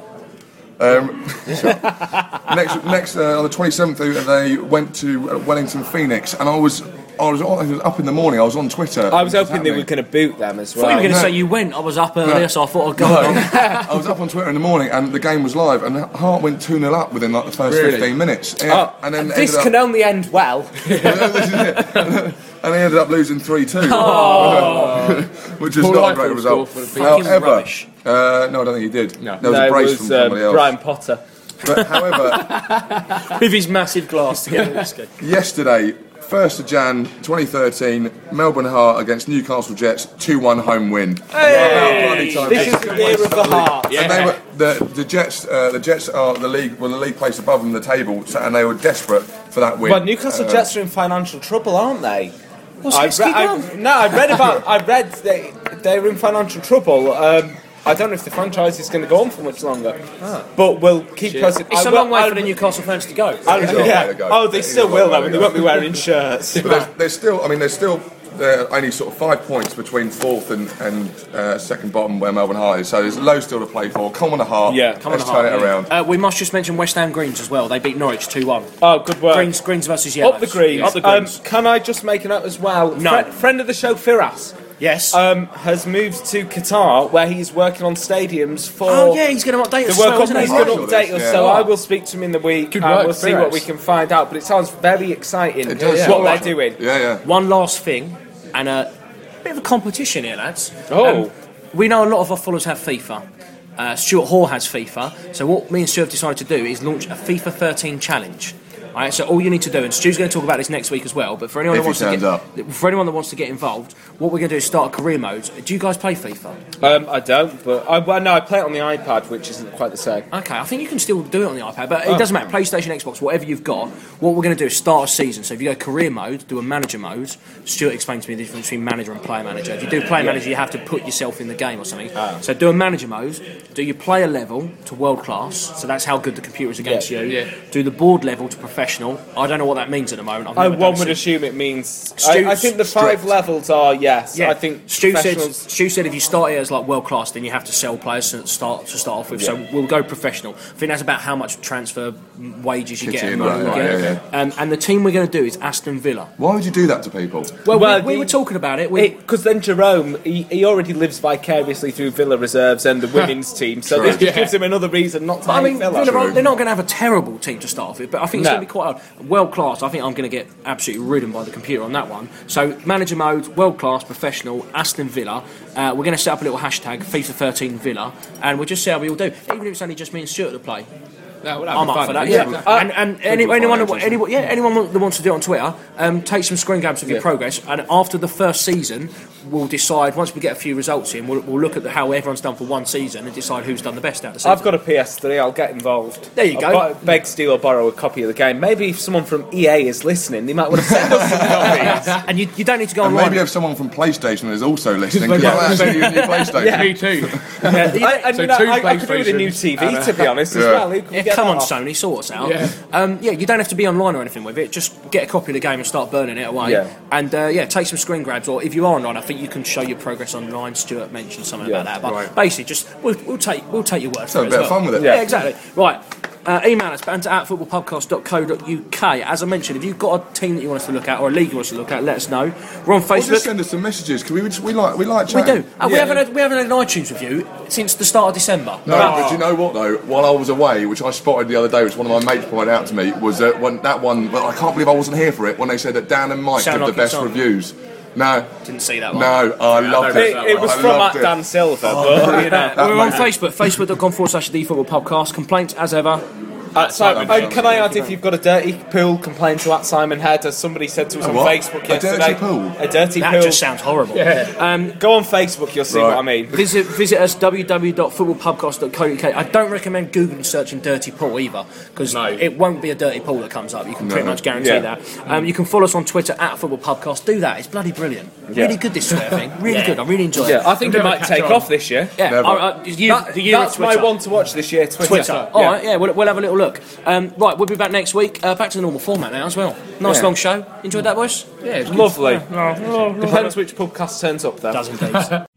Um, next, next uh, on the twenty-seventh, they went to Wellington Phoenix, and I was, I was, I was up in the morning. I was on Twitter. I was What's hoping they were happening? going to boot them as I thought you were well. going to no. say you went. I was up earlier, No. so I thought I'd go No. along. I was up on Twitter in the morning, and the game was live, and Hart went two nil up within like the first Really? fifteen minutes. Yeah, Oh, and then this ended up, can only end well. this is it. And they ended up losing three two, which is Paul not a Eiffel great result. scored for the Fucking However, rubbish. uh, no, I don't think he did. No. There was a There brace was from uh, somebody else. Brian Potter. But however, With his massive glass together. yesterday, first of January twenty thirteen, Melbourne Heart against Newcastle Jets, two one home win. About bloody time. This is the year of the heart. And they were, the the Jets uh, the Jets are the league well the league place above them the table, so- and they were desperate for that win. Well, Newcastle Uh, Jets are in financial trouble, aren't they? What's I this re- keep I- on? no, I read about. I read they they're in financial trouble. Um, I don't know if the franchise is going to go on for much longer, but we'll keep posting. It's I a will- long way I- for the Newcastle fans to go. I- It's a long way yeah. to go. Oh, they It's still a long will way though, to and they go. won't be wearing shirts. But there's, there's still, I mean, there's still uh, only sort of five points between fourth and, and uh, second bottom where Melbourne Heart is. So there's loads still to play for. Come on the Heart. Yeah, Let's come on the turn Heart, it yeah. around. Uh, we must just mention West Ham Greens as well. They beat Norwich two one. Oh, good work. Greens, Greens versus Yellows. Up the greens. Up the Greens. Um, can I just make a note as well? No. Fri- friend of the show, Firas, yes. um, has moved to Qatar, where he's working on stadiums for. oh yeah, he's going to update The us. World as well, Cup, isn't he's he? going to Sure update this, us, yeah. so I will speak to him in the week Good and work, we'll see what Firas. we can find out. But it sounds very exciting It does. what Yeah. they're doing. Yeah, yeah. One last thing, and a bit of a competition here, lads. Oh. Um, we know a lot of our followers have FIFA. Uh, Stuart Hall has FIFA. So what me and Stu have decided to do is launch a FIFA thirteen challenge. All right, so all you need to do, and Stu's going to talk about this next week as well. But for anyone If that wants he to turns get, for anyone that wants to get involved, what we're going to do is start a career mode. Do you guys play FIFA? Um, I don't, but I, well, no, I play it on the iPad, which isn't quite the same. Okay, I think you can still do it on the iPad, but it doesn't matter. PlayStation, Xbox, whatever you've got. What we're going to do is start a season. So if you go career mode, do a manager mode. Stuart explained to me the difference between manager and player manager. If you do player manager, you have to put yourself in the game or something. So do a manager mode. Do your player level to world class. So that's how good the computer is against Yeah, you. yeah. Do the board level to professional. I don't know what that means at the moment. I've I, never one done would it. assume it means. Stu- I, I think the five strict. levels are yes. Yeah, I think Stu said, professionals. Stu said if you start it as like world class, then you have to sell players to start to start off with. So we'll go professional. I think that's about how much transfer wages you Kicks get. in, and money right, you right, get. yeah, Um, and the team we're going to do is Aston Villa. Why would you do that to people? Well, Well, we, we the- were talking about it. We, Because then Jerome, he, he already lives vicariously through Villa reserves and the women's team, so True. this just Yeah. gives him another reason not to I hate mean, Villa. Villa, are- they're not going to have a terrible team to start off with, but I think it's No. going to be quite hard. World class. I think I'm going to get absolutely ridden by the computer on that one. So manager mode, world class, professional, Aston Villa. Uh, we're going to set up a little hashtag FIFA thirteen Villa, and we'll just see how we all do. Even if it's only just me and Stuart to play. No, well, I'm up fun. for that, Yeah. yeah. Uh, and and any, anyone, that, anyone, yeah, anyone that wants to do it on Twitter, um, take some screen grabs of your Yeah. progress, and after the first season, we'll decide, once we get a few results in, we'll, we'll look at the, how everyone's done for one season and decide who's done the best out of the season. I've got a P S three, I'll get involved. There you I'll go. buy- beg, steal or borrow a copy of the game. Maybe if someone from E A is listening, they might want to send us some copies. And you, you don't need to go And online. maybe if someone from PlayStation is also listening, because I'm actually using your PlayStation. Me too. I, and So you know, two I, I could do with a new PlayStations T V, and a- to be honest, as Yeah. well. Who can we Yeah, get come that on, off? Sony, sort us out. Yeah. Um, yeah, you don't have to be online or anything with it. Just get a copy of the game and start burning it away. Yeah. And uh, yeah, take some screen grabs. Or if you are online, I think you can show your progress online. Stuart mentioned something Yeah, about that. But right. basically, just we'll, we'll take we'll take your word So for a it. bit as of well. fun with it. Yeah, Yeah. exactly. Right. Uh, email us, banter at football podcast dot co dot U K. As I mentioned, if you've got a team that you want us to look at or a league you want us to look at, let us know. We're on Or Facebook. just send us some messages, because we, just- we like we like We chatting. do. Uh, we, Yeah. haven't had, we haven't had an iTunes review since the start of December. No, but do you know what though? While I was away, which I spotted the other day, which one of my mates pointed out to me, was that when that one. Well, I can't believe I wasn't here for it when they said that Dan and Mike Sound did like the best it's on. reviews. No, Didn't see that one. no, I loved It, it. it was I from loved at it. Dan Silver, but, you know. We're on mate. Facebook, facebook.com forward slash the football podcast. Complaints as ever. Uh, so, uh, can I add, if you've got a dirty pool, complain to at Simon Head, as somebody said to us A on what? Facebook A yesterday. dirty pool? A dirty That pool. just sounds horrible. Um, Go on Facebook, you'll see Right. what I mean. Visit visit us w w w dot football podcast dot co dot U K. I don't recommend googling searching dirty pool either, because No. it won't be a dirty pool that comes up. You can pretty No. much guarantee Yeah. that. Um, you can follow us on Twitter at football podcast. Do that. It's bloody brilliant. Yeah. Really good this sort of thing. Really good. I really enjoy Yeah, it. I think We'll it never might catch take on. off this year. Yeah. Never. I- I- the year- That- the year of that's my Twitter. one to watch this year, Twitter. Twitter. All right, yeah, we'll, we'll have a little look. Um, right, we'll be back next week. Uh, back to the normal format now as well. Nice Yeah. long show. Enjoyed that, boys? Yeah, it's good. Lovely. Depends which podcast turns up, though. Does indeed.